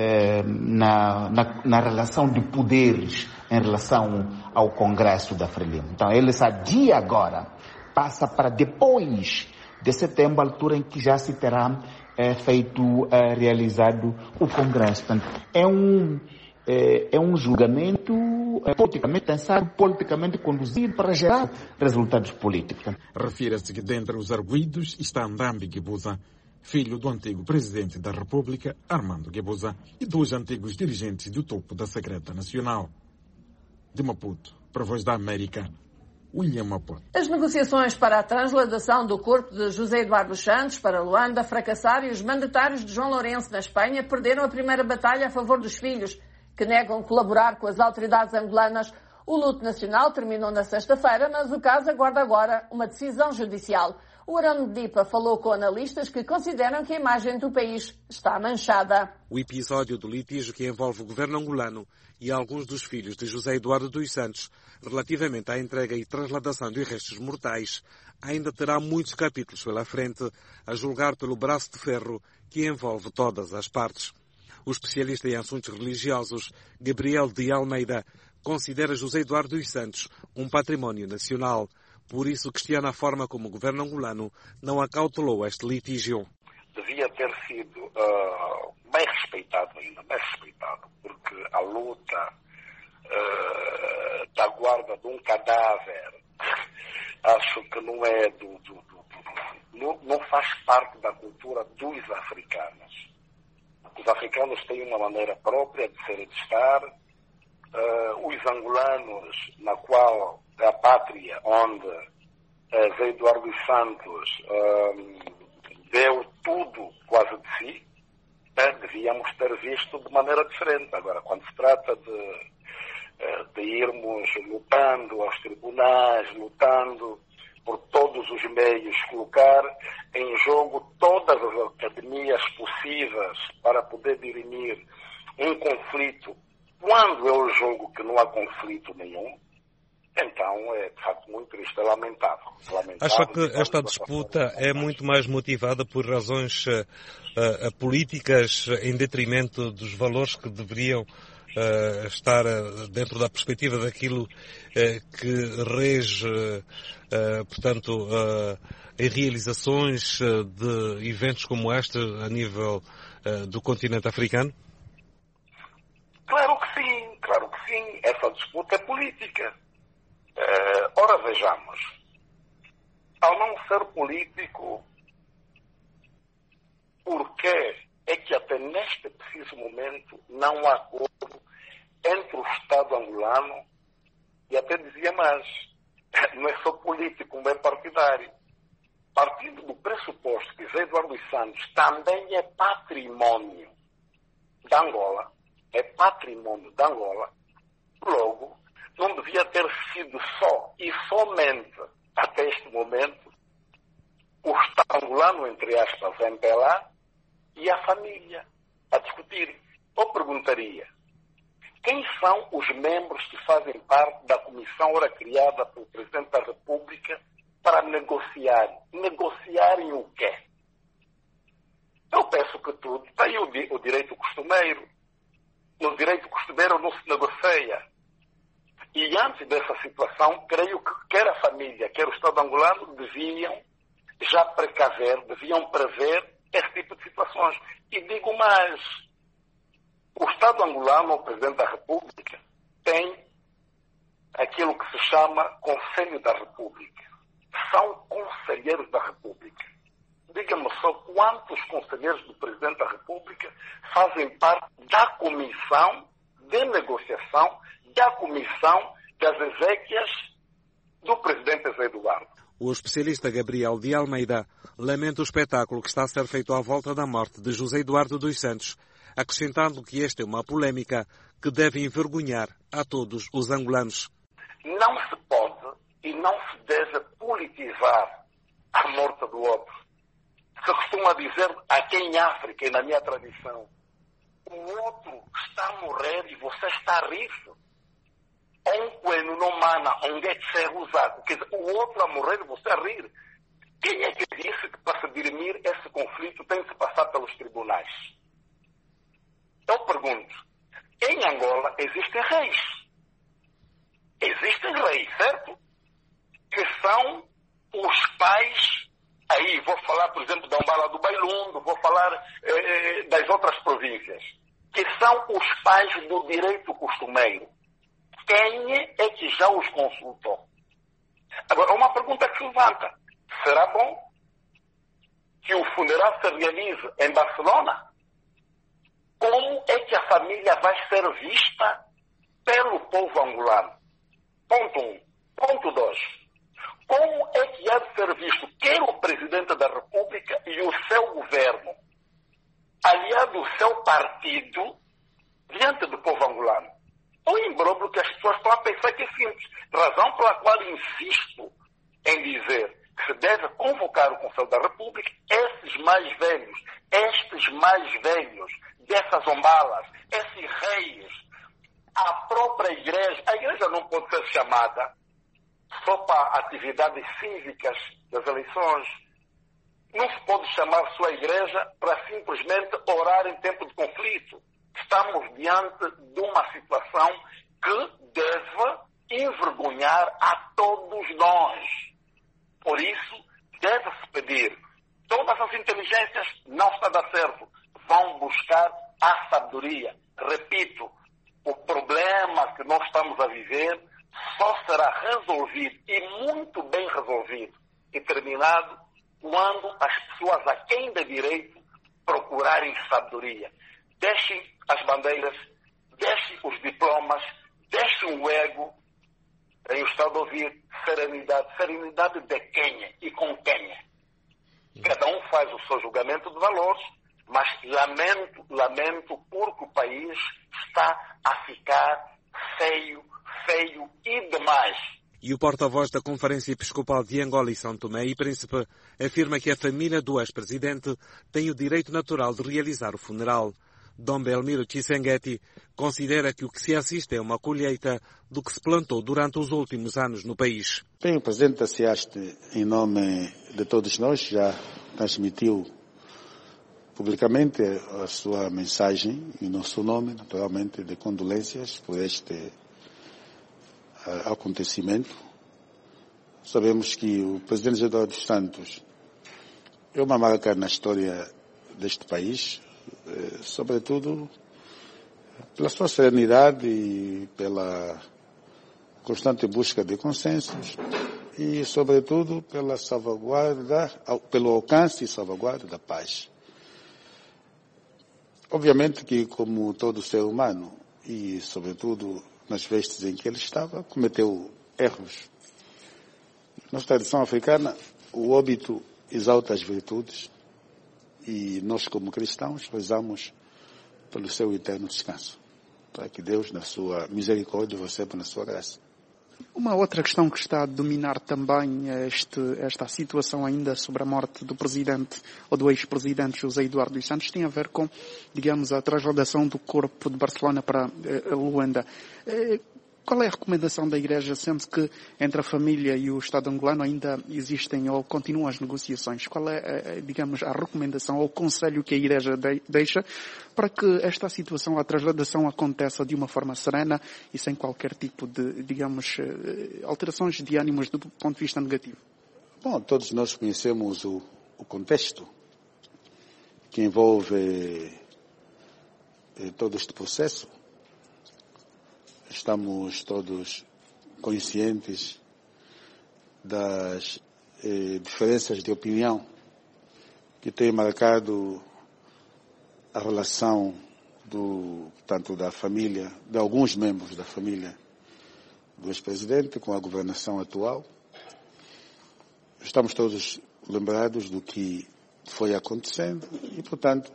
relação de poderes em relação ao Congresso da Frelimo. Então, ele adia agora, passa para depois de setembro, a altura em que já se terá realizado o Congresso. Portanto, é um julgamento politicamente pensado, politicamente conduzido para gerar resultados políticos. Refira-se que dentre os arguidos está Ndambi Guebuza, filho do antigo presidente da República, Armando Guebuza, e 2 antigos dirigentes do topo da Secreta Nacional. De Maputo, para a Voz da América, William Maputo. As negociações para a transladação do corpo de José Eduardo Santos para Luanda fracassaram e os mandatários de João Lourenço, na Espanha, perderam a primeira batalha a favor dos filhos, que negam colaborar com as autoridades angolanas. O luto nacional terminou na sexta-feira, mas o caso aguarda agora uma decisão judicial. O Arão Dipa falou com analistas que consideram que a imagem do país está manchada. O episódio do litígio que envolve o governo angolano e alguns dos filhos de José Eduardo dos Santos, relativamente à entrega e transladação de restos mortais, ainda terá muitos capítulos pela frente, a julgar pelo braço de ferro que envolve todas as partes. O especialista em assuntos religiosos, Gabriel de Almeida, considera José Eduardo dos Santos um património nacional. Por isso questiona a forma como o governo angolano não acautelou este litígio. Devia ter sido bem respeitado ainda, bem respeitado, porque a luta da guarda de um cadáver acho que não é não faz parte da cultura dos africanos. Os africanos têm uma maneira própria de ser e de estar. Os angolanos, na qual é a pátria onde Zé Eduardo dos Santos deu tudo quase de si, devíamos ter visto de maneira diferente. Agora, quando se trata de irmos lutando aos tribunais, lutando por todos os meios, colocar em jogo todas as academias possíveis para poder dirimir um conflito, quando eu julgo que não há conflito nenhum, então é de facto muito triste, é lamentável. Acha que esta disputa é muito mais motivada por razões políticas em detrimento dos valores que deveriam estar dentro da perspectiva daquilo que rege, portanto, em realizações de eventos como este a nível do continente africano? Claro que sim, claro que sim. Essa disputa é política. Ora, vejamos. Ao não ser político, por que é que até neste preciso momento não há acordo entre o Estado angolano e até dizia mais, não é só político, não é partidário. Partindo do pressuposto que Zé Eduardo dos Santos também é património da Angola, logo, não devia ter sido só e somente até este momento o Estado angolano, entre aspas, MPLA, e a família a discutir. Eu perguntaria, quem são os membros que fazem parte da comissão ora criada pelo Presidente da República para negociar? Negociarem o quê? Eu penso que tudo. Está aí o direito costumeiro. No direito costumeiro não se negocia. E antes dessa situação, creio que quer a família, quer o Estado angolano deviam já deviam prever esse tipo de situações. E digo mais, o Estado angolano, o Presidente da República, tem aquilo que se chama Conselho da República. São conselheiros da República. Diga-me só quantos conselheiros do Presidente da República fazem parte da comissão de negociação, da comissão das exéquias do Presidente José Eduardo. O especialista Gabriel de Almeida lamenta o espetáculo que está a ser feito à volta da morte de José Eduardo dos Santos, acrescentando que esta é uma polêmica que deve envergonhar a todos os angolanos. Não se pode e não se deve politizar a morte do outro. Se costuma dizer aqui em África e na minha tradição, o outro está a morrer e você está a rir. Quer dizer, o outro a morrer e você a rir. Quem é que disse que para se dirimir esse conflito tem que se passar pelos tribunais? Eu pergunto, em Angola existem reis. Existem reis, certo? Que são os pais, aí vou falar, por exemplo, da Umbala do Bailundo, vou falar das outras províncias, que são os pais do direito costumeiro. Quem é que já os consultou? Agora, uma pergunta que se levanta. Será bom que o funeral se realize em Barcelona? Como é que a família vai ser vista pelo povo angolano? Ponto 1. Ponto 2. Como é que há de ser visto quer o Presidente da República e o seu governo, aliado ao seu partido, diante do povo angolano? O imbróglio que as pessoas estão a pensar que é simples. Razão pela qual insisto em dizer que se deve convocar o Conselho da República, estes mais velhos dessas ombalas, esses reis, a própria igreja. A igreja não pode ser chamada só para atividades cívicas das eleições. Não se pode chamar sua igreja para simplesmente orar em tempo de conflito. Estamos diante de uma situação que deve envergonhar a todos nós. Por isso, deve-se pedir. Todas as inteligências não está a dar certo. Vão buscar a sabedoria. Repito, o problema que nós estamos a viver só será resolvido, e muito bem resolvido, e terminado, quando as pessoas a quem dê direito procurarem sabedoria. Deixem as bandeiras, deixem os diplomas, deixem o ego. Eu estou a ouvir serenidade. Serenidade de quem e com quem? Cada um faz o seu julgamento de valores, mas lamento porque o país está a ficar feio e demais. E o porta-voz da Conferência Episcopal de Angola e São Tomé e Príncipe afirma que a família do ex-presidente tem o direito natural de realizar o funeral. Dom Belmiro Chisenguetti considera que o que se assiste é uma colheita do que se plantou durante os últimos anos no país. Bem, o Presidente da CIASTE, em nome de todos nós, já transmitiu publicamente a sua mensagem, em nosso nome, naturalmente, de condolências por este acontecimento. Sabemos que o Presidente José Eduardo dos Santos é uma marca na história deste país, sobretudo pela sua serenidade e pela constante busca de consensos e, sobretudo, pela salvaguarda, pelo alcance e salvaguarda da paz. Obviamente que, como todo ser humano, e, sobretudo, nas vestes em que ele estava, cometeu erros. Na tradição africana, o óbito exalta as virtudes, e nós, como cristãos, rezamos pelo seu eterno descanso, para que Deus, na sua misericórdia, receba na sua graça. Uma outra questão que está a dominar também esta situação ainda sobre a morte do presidente ou do ex-presidente José Eduardo dos Santos tem a ver com, digamos, a trasladação do corpo de Barcelona para Luanda. Qual é a recomendação da Igreja, sendo que entre a família e o Estado angolano ainda existem ou continuam as negociações? Qual é, digamos, a recomendação ou o conselho que a Igreja deixa para que esta situação, a trasladação aconteça de uma forma serena e sem qualquer tipo de, digamos, alterações de ânimos do ponto de vista negativo? Bom, todos nós conhecemos o contexto que envolve todo este processo. Estamos todos conscientes das diferenças de opinião que têm marcado a relação tanto da família, de alguns membros da família do ex-presidente com a governação atual. Estamos todos lembrados do que foi acontecendo e, portanto,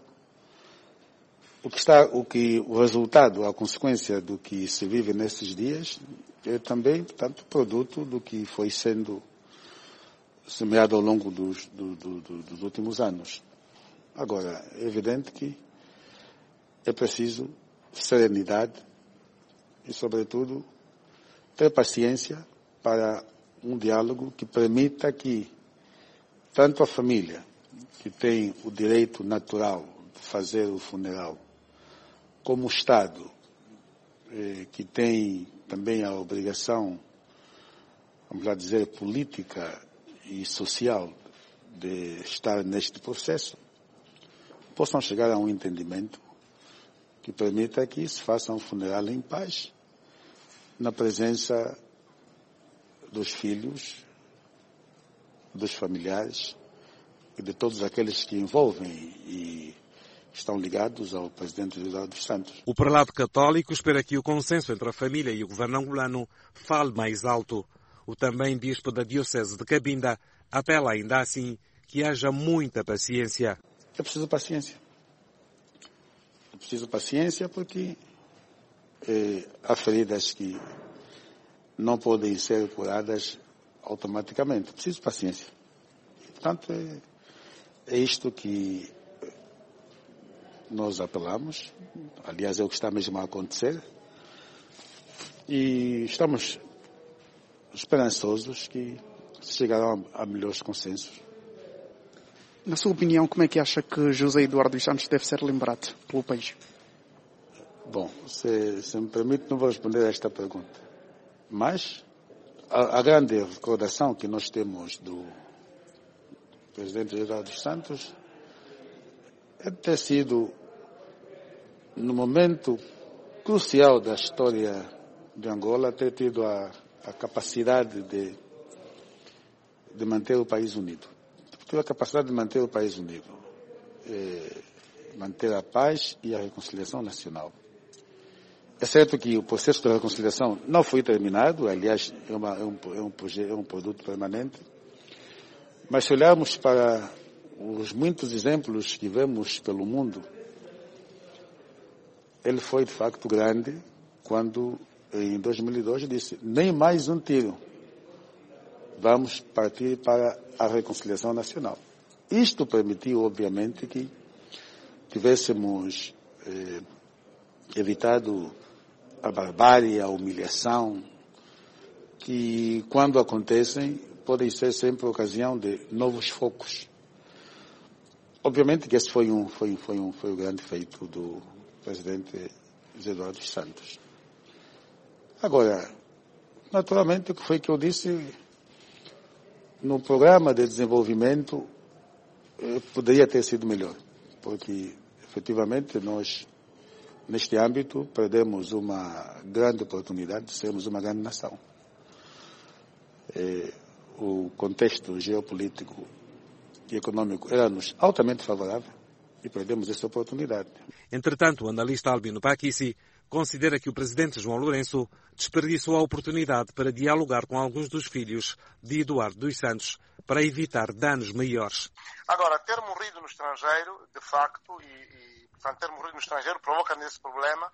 o resultado, a consequência do que se vive nesses dias é também, portanto, produto do que foi sendo semeado ao longo dos últimos anos. Agora, é evidente que é preciso serenidade e, sobretudo, ter paciência para um diálogo que permita que tanto a família, que tem o direito natural de fazer o funeral, como o Estado, que tem também a obrigação, vamos lá dizer, política e social de estar neste processo, possam chegar a um entendimento que permita que se faça um funeral em paz, na presença dos filhos, dos familiares e de todos aqueles que envolvem e estão ligados ao presidente José Eduardo dos Santos. O prelado católico espera que o consenso entre a família e o governo angolano fale mais alto. O também bispo da Diocese de Cabinda apela ainda assim que haja muita paciência. É preciso paciência. É preciso paciência porque há feridas que não podem ser curadas automaticamente. É preciso paciência. E, portanto, é isto que nós apelamos, aliás é o que está mesmo a acontecer, e estamos esperançosos que se chegarão a melhores consensos. Na sua opinião, como é que acha que José Eduardo dos Santos deve ser lembrado pelo país? Bom, se me permite, não vou responder a esta pergunta, mas a grande recordação que nós temos do presidente José Eduardo dos Santos é ter sido, no momento crucial da história de Angola, ter tido a capacidade de manter o país unido. Ter a capacidade de manter o país unido, manter a paz e a reconciliação nacional. É certo que o processo de reconciliação não foi terminado, aliás, é um produto permanente, mas se olharmos para os muitos exemplos que vemos pelo mundo, ele foi de facto grande quando, em 2002, disse: nem mais um tiro, vamos partir para a reconciliação nacional. Isto permitiu, obviamente, que tivéssemos evitado a barbárie, a humilhação, que, quando acontecem, podem ser sempre ocasião de novos focos. Obviamente que esse foi o grande feito do presidente José Eduardo dos Santos. Agora, naturalmente, o que foi que eu disse no programa de desenvolvimento poderia ter sido melhor, porque efetivamente nós, neste âmbito, perdemos uma grande oportunidade de sermos uma grande nação. O contexto geopolítico e econômico era-nos altamente favorável e perdemos essa oportunidade. Entretanto, o analista Albino Paquissi considera que o presidente João Lourenço desperdiçou a oportunidade para dialogar com alguns dos filhos de Eduardo dos Santos para evitar danos maiores. Agora, ter morrido no estrangeiro, de facto, portanto, ter morrido no estrangeiro provoca nesse problema,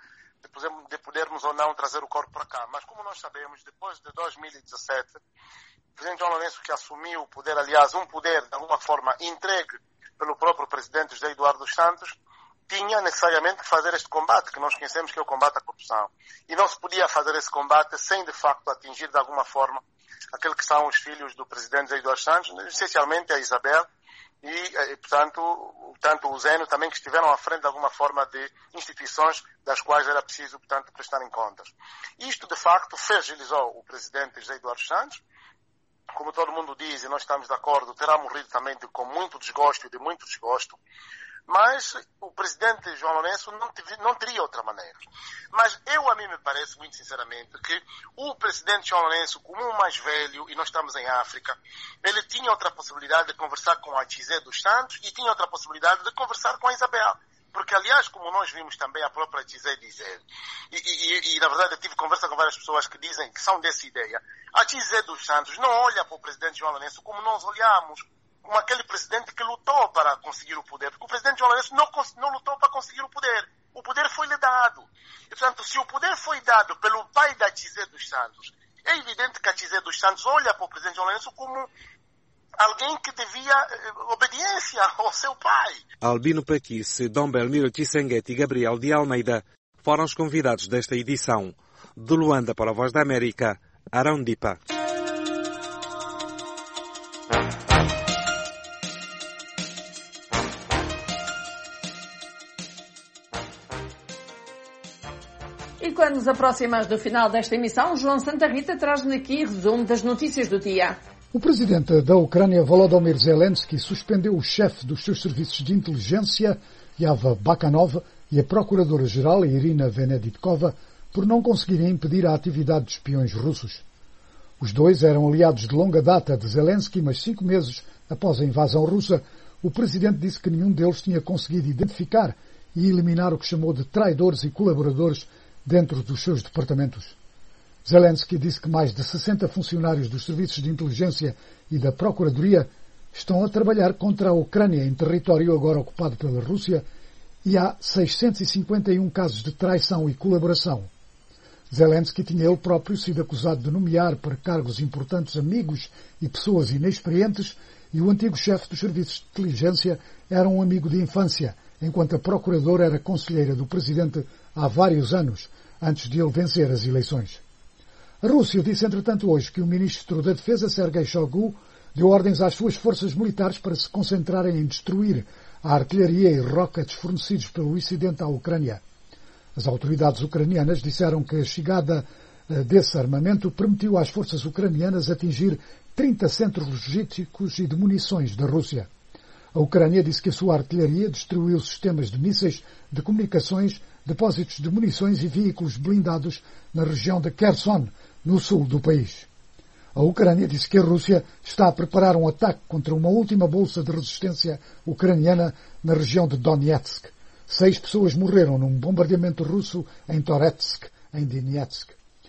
de podermos ou não trazer o corpo para cá. Mas como nós sabemos, depois de 2017, o presidente João Lourenço, que assumiu o poder, aliás, um poder de alguma forma entregue pelo próprio presidente José Eduardo dos Santos, tinha necessariamente que fazer este combate, que nós conhecemos que é o combate à corrupção. E não se podia fazer esse combate sem, de facto, atingir de alguma forma aqueles que são os filhos do presidente José Eduardo dos Santos, essencialmente a Isabel e portanto, tanto o Zeno também, que estiveram à frente de alguma forma de instituições das quais era preciso, portanto, prestarem contas. Isto, de facto, fragilizou o presidente José Eduardo dos Santos. Como todo mundo diz, e nós estamos de acordo, terá morrido também com muito desgosto e de muito desgosto. Mas o presidente João Lourenço não teria outra maneira. Mas a mim me parece, muito sinceramente, que o presidente João Lourenço, como um mais velho, e nós estamos em África, ele tinha outra possibilidade de conversar com a José dos Santos e tinha outra possibilidade de conversar com a Isabel. Porque, aliás, como nós vimos também a própria José dizer, e na verdade eu tive conversa com várias pessoas que dizem que são dessa ideia, a José dos Santos não olha para o presidente João Lourenço como nós olhamos, como aquele presidente que lutou para conseguir o poder. Porque o presidente João Lourenço não lutou para conseguir o poder foi-lhe dado. E, portanto, se o poder foi dado pelo pai da José dos Santos, é evidente que a José dos Santos olha para o presidente João Lourenço como alguém que devia obediência ao seu pai. Albino Paquice, Dom Belmiro Kissenguete e Gabriel de Almeida foram os convidados desta edição. De Luanda para a Voz da América, Arão Dipa. E quando nos aproximamos do final desta emissão, João Santa Rita traz-nos aqui resumo das notícias do dia. O presidente da Ucrânia, Volodymyr Zelensky, suspendeu o chefe dos seus serviços de inteligência, Yava Bakanov, e a procuradora-geral, Irina Venediktova, por não conseguirem impedir a atividade de espiões russos. Os dois eram aliados de longa data de Zelensky, mas 5 meses após a invasão russa, o presidente disse que nenhum deles tinha conseguido identificar e eliminar o que chamou de traidores e colaboradores dentro dos seus departamentos. Zelensky disse que mais de 60 funcionários dos serviços de inteligência e da Procuradoria estão a trabalhar contra a Ucrânia em território agora ocupado pela Rússia e há 651 casos de traição e colaboração. Zelensky tinha ele próprio sido acusado de nomear para cargos importantes amigos e pessoas inexperientes, e o antigo chefe dos serviços de inteligência era um amigo de infância, enquanto a procuradora era conselheira do presidente há vários anos, antes de ele vencer as eleições. A Rússia disse, entretanto, hoje que o ministro da Defesa, Sergei Shoigu, deu ordens às suas forças militares para se concentrarem em destruir a artilharia e rockets fornecidos pelo Ocidente à Ucrânia. As autoridades ucranianas disseram que a chegada desse armamento permitiu às forças ucranianas atingir 30 centros logísticos e de munições da Rússia. A Ucrânia disse que a sua artilharia destruiu sistemas de mísseis, de comunicações, depósitos de munições e veículos blindados na região de Kherson, no sul do país. A Ucrânia disse que a Rússia está a preparar um ataque contra uma última bolsa de resistência ucraniana na região de Donetsk. 6 pessoas morreram num bombardeamento russo em Toretsk, em Donetsk.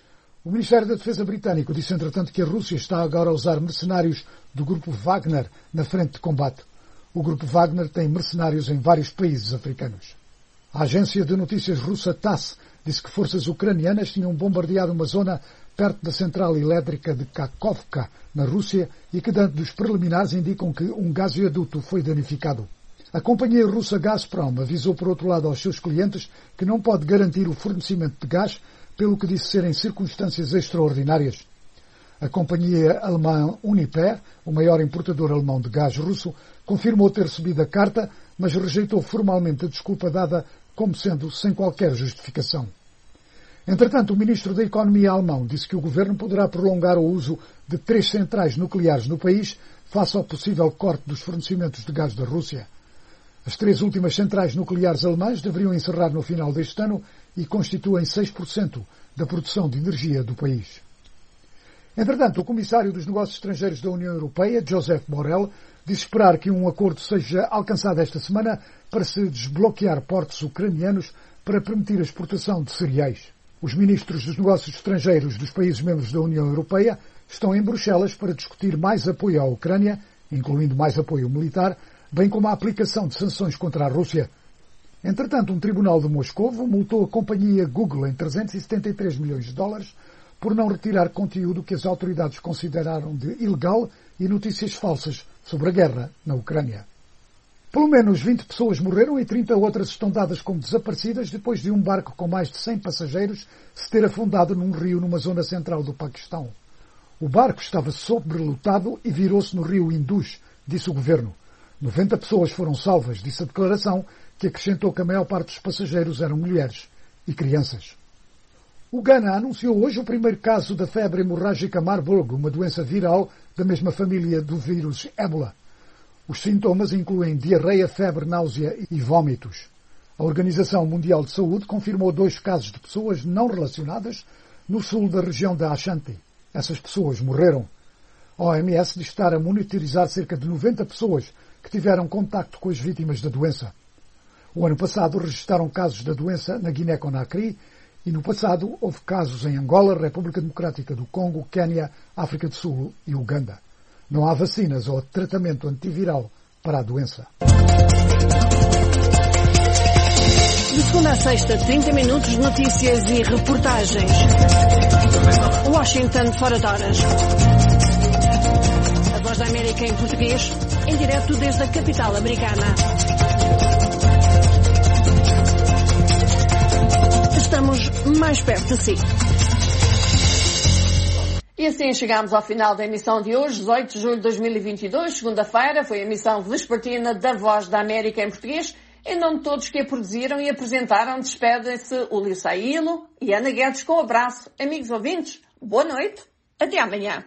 O Ministério da Defesa britânico disse, entretanto, que a Rússia está agora a usar mercenários do grupo Wagner na frente de combate. O grupo Wagner tem mercenários em vários países africanos. A agência de notícias russa TASS disse que forças ucranianas tinham bombardeado uma zona perto da central elétrica de Kakhovka, na Rússia, e que dados preliminares indicam que um gasoduto foi danificado. A companhia russa Gazprom avisou, por outro lado, aos seus clientes que não pode garantir o fornecimento de gás, pelo que disse serem circunstâncias extraordinárias. A companhia alemã Uniper, o maior importador alemão de gás russo, confirmou ter recebido a carta, mas rejeitou formalmente a desculpa dada como sendo sem qualquer justificação. Entretanto, o ministro da Economia alemão disse que o governo poderá prolongar o uso de 3 centrais nucleares no país face ao possível corte dos fornecimentos de gás da Rússia. As 3 últimas centrais nucleares alemãs deveriam encerrar no final deste ano e constituem 6% da produção de energia do país. Entretanto, o comissário dos Negócios Estrangeiros da União Europeia, Josep Borrell, disse esperar que um acordo seja alcançado esta semana para se desbloquear portos ucranianos para permitir a exportação de cereais. Os ministros dos Negócios Estrangeiros dos países membros da União Europeia estão em Bruxelas para discutir mais apoio à Ucrânia, incluindo mais apoio militar, bem como a aplicação de sanções contra a Rússia. Entretanto, um tribunal de Moscovo multou a companhia Google em $373 milhões por não retirar conteúdo que as autoridades consideraram de ilegal e notícias falsas sobre a guerra na Ucrânia. Pelo menos 20 pessoas morreram e 30 outras estão dadas como desaparecidas depois de um barco com mais de 100 passageiros se ter afundado num rio numa zona central do Paquistão. O barco estava sobrelotado e virou-se no rio Indus, disse o governo. 90 pessoas foram salvas, disse a declaração, que acrescentou que a maior parte dos passageiros eram mulheres e crianças. O Ghana anunciou hoje o primeiro caso da febre hemorrágica Marburg, uma doença viral da mesma família do vírus Ébola. Os sintomas incluem diarreia, febre, náusea e vômitos. A Organização Mundial de Saúde confirmou 2 casos de pessoas não relacionadas no sul da região da Ashanti. Essas pessoas morreram. A OMS diz estar a monitorizar cerca de 90 pessoas que tiveram contacto com as vítimas da doença. O ano passado registraram casos da doença na Guiné-Conakry e no passado houve casos em Angola, República Democrática do Congo, Quênia, África do Sul e Uganda. Não há vacinas ou tratamento antiviral para a doença. De segunda a sexta, 30 minutos de notícias e reportagens. Washington, fora de horas. A Voz da América em português, em direto desde a capital americana. Estamos mais perto de si. E assim chegamos ao final da emissão de hoje, 18 de julho de 2022, segunda-feira. Foi a emissão vespertina da Voz da América em português. Em nome de todos que a produziram e apresentaram, despedem-se Ulio Saílo e Ana Guedes com um abraço. Amigos ouvintes, boa noite. Até amanhã.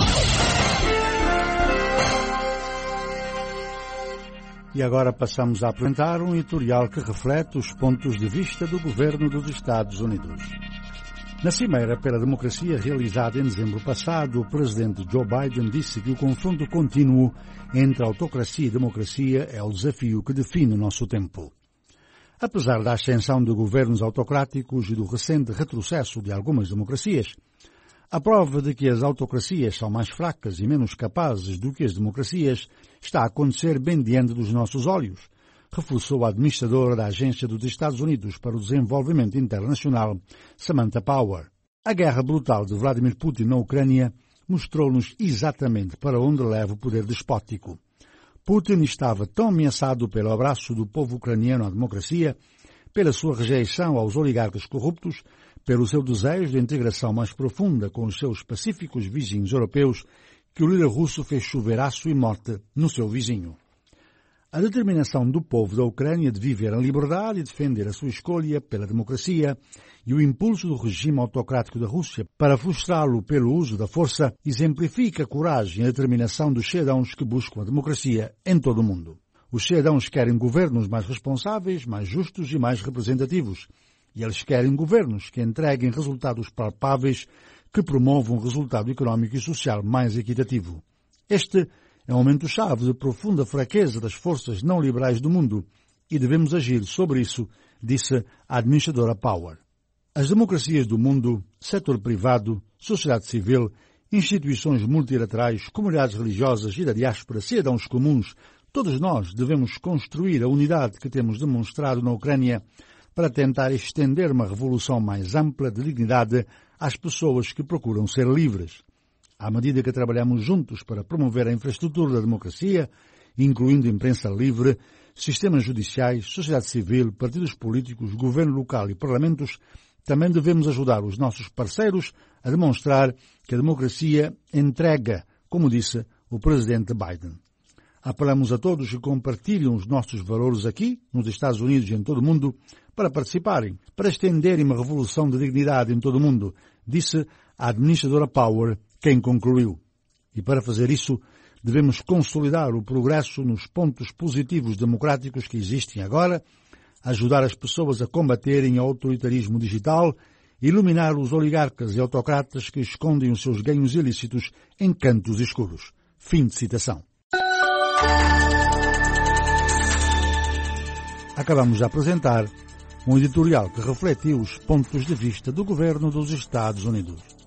E agora passamos a apresentar um editorial que reflete os pontos de vista do governo dos Estados Unidos. Na Cimeira pela Democracia realizada em dezembro passado, o presidente Joe Biden disse que o confronto contínuo entre autocracia e democracia é o desafio que define o nosso tempo. Apesar da ascensão de governos autocráticos e do recente retrocesso de algumas democracias, a prova de que as autocracias são mais fracas e menos capazes do que as democracias está a acontecer bem diante dos nossos olhos, reforçou a administradora da Agência dos Estados Unidos para o Desenvolvimento Internacional, Samantha Power. A guerra brutal de Vladimir Putin na Ucrânia mostrou-nos exatamente para onde leva o poder despótico. Putin estava tão ameaçado pelo abraço do povo ucraniano à democracia, pela sua rejeição aos oligarcas corruptos, pelo seu desejo de integração mais profunda com os seus pacíficos vizinhos europeus, que o líder russo fez chover aço e morte no seu vizinho. A determinação do povo da Ucrânia de viver em liberdade e defender a sua escolha pela democracia e o impulso do regime autocrático da Rússia para frustrá-lo pelo uso da força exemplifica a coragem e a determinação dos cidadãos que buscam a democracia em todo o mundo. Os cidadãos querem governos mais responsáveis, mais justos e mais representativos. E eles querem governos que entreguem resultados palpáveis que promovam um resultado económico e social mais equitativo. Este é um momento-chave de profunda fraqueza das forças não liberais do mundo e devemos agir sobre isso, disse a administradora Power. As democracias do mundo, setor privado, sociedade civil, instituições multilaterais, comunidades religiosas e da diáspora, cidadãos comuns, todos nós devemos construir a unidade que temos demonstrado na Ucrânia para tentar estender uma revolução mais ampla de dignidade às pessoas que procuram ser livres. À medida que trabalhamos juntos para promover a infraestrutura da democracia, incluindo imprensa livre, sistemas judiciais, sociedade civil, partidos políticos, governo local e parlamentos, também devemos ajudar os nossos parceiros a demonstrar que a democracia entrega, como disse o presidente Biden. Apelamos a todos que compartilhem os nossos valores aqui, nos Estados Unidos e em todo o mundo, para participarem, para estenderem uma revolução de dignidade em todo o mundo, disse a administradora Power, quem concluiu. E para fazer isso, devemos consolidar o progresso nos pontos positivos democráticos que existem agora, ajudar as pessoas a combaterem o autoritarismo digital, iluminar os oligarcas e autocratas que escondem os seus ganhos ilícitos em cantos escuros. Fim de citação. Acabamos de apresentar um editorial que refletiu os pontos de vista do governo dos Estados Unidos.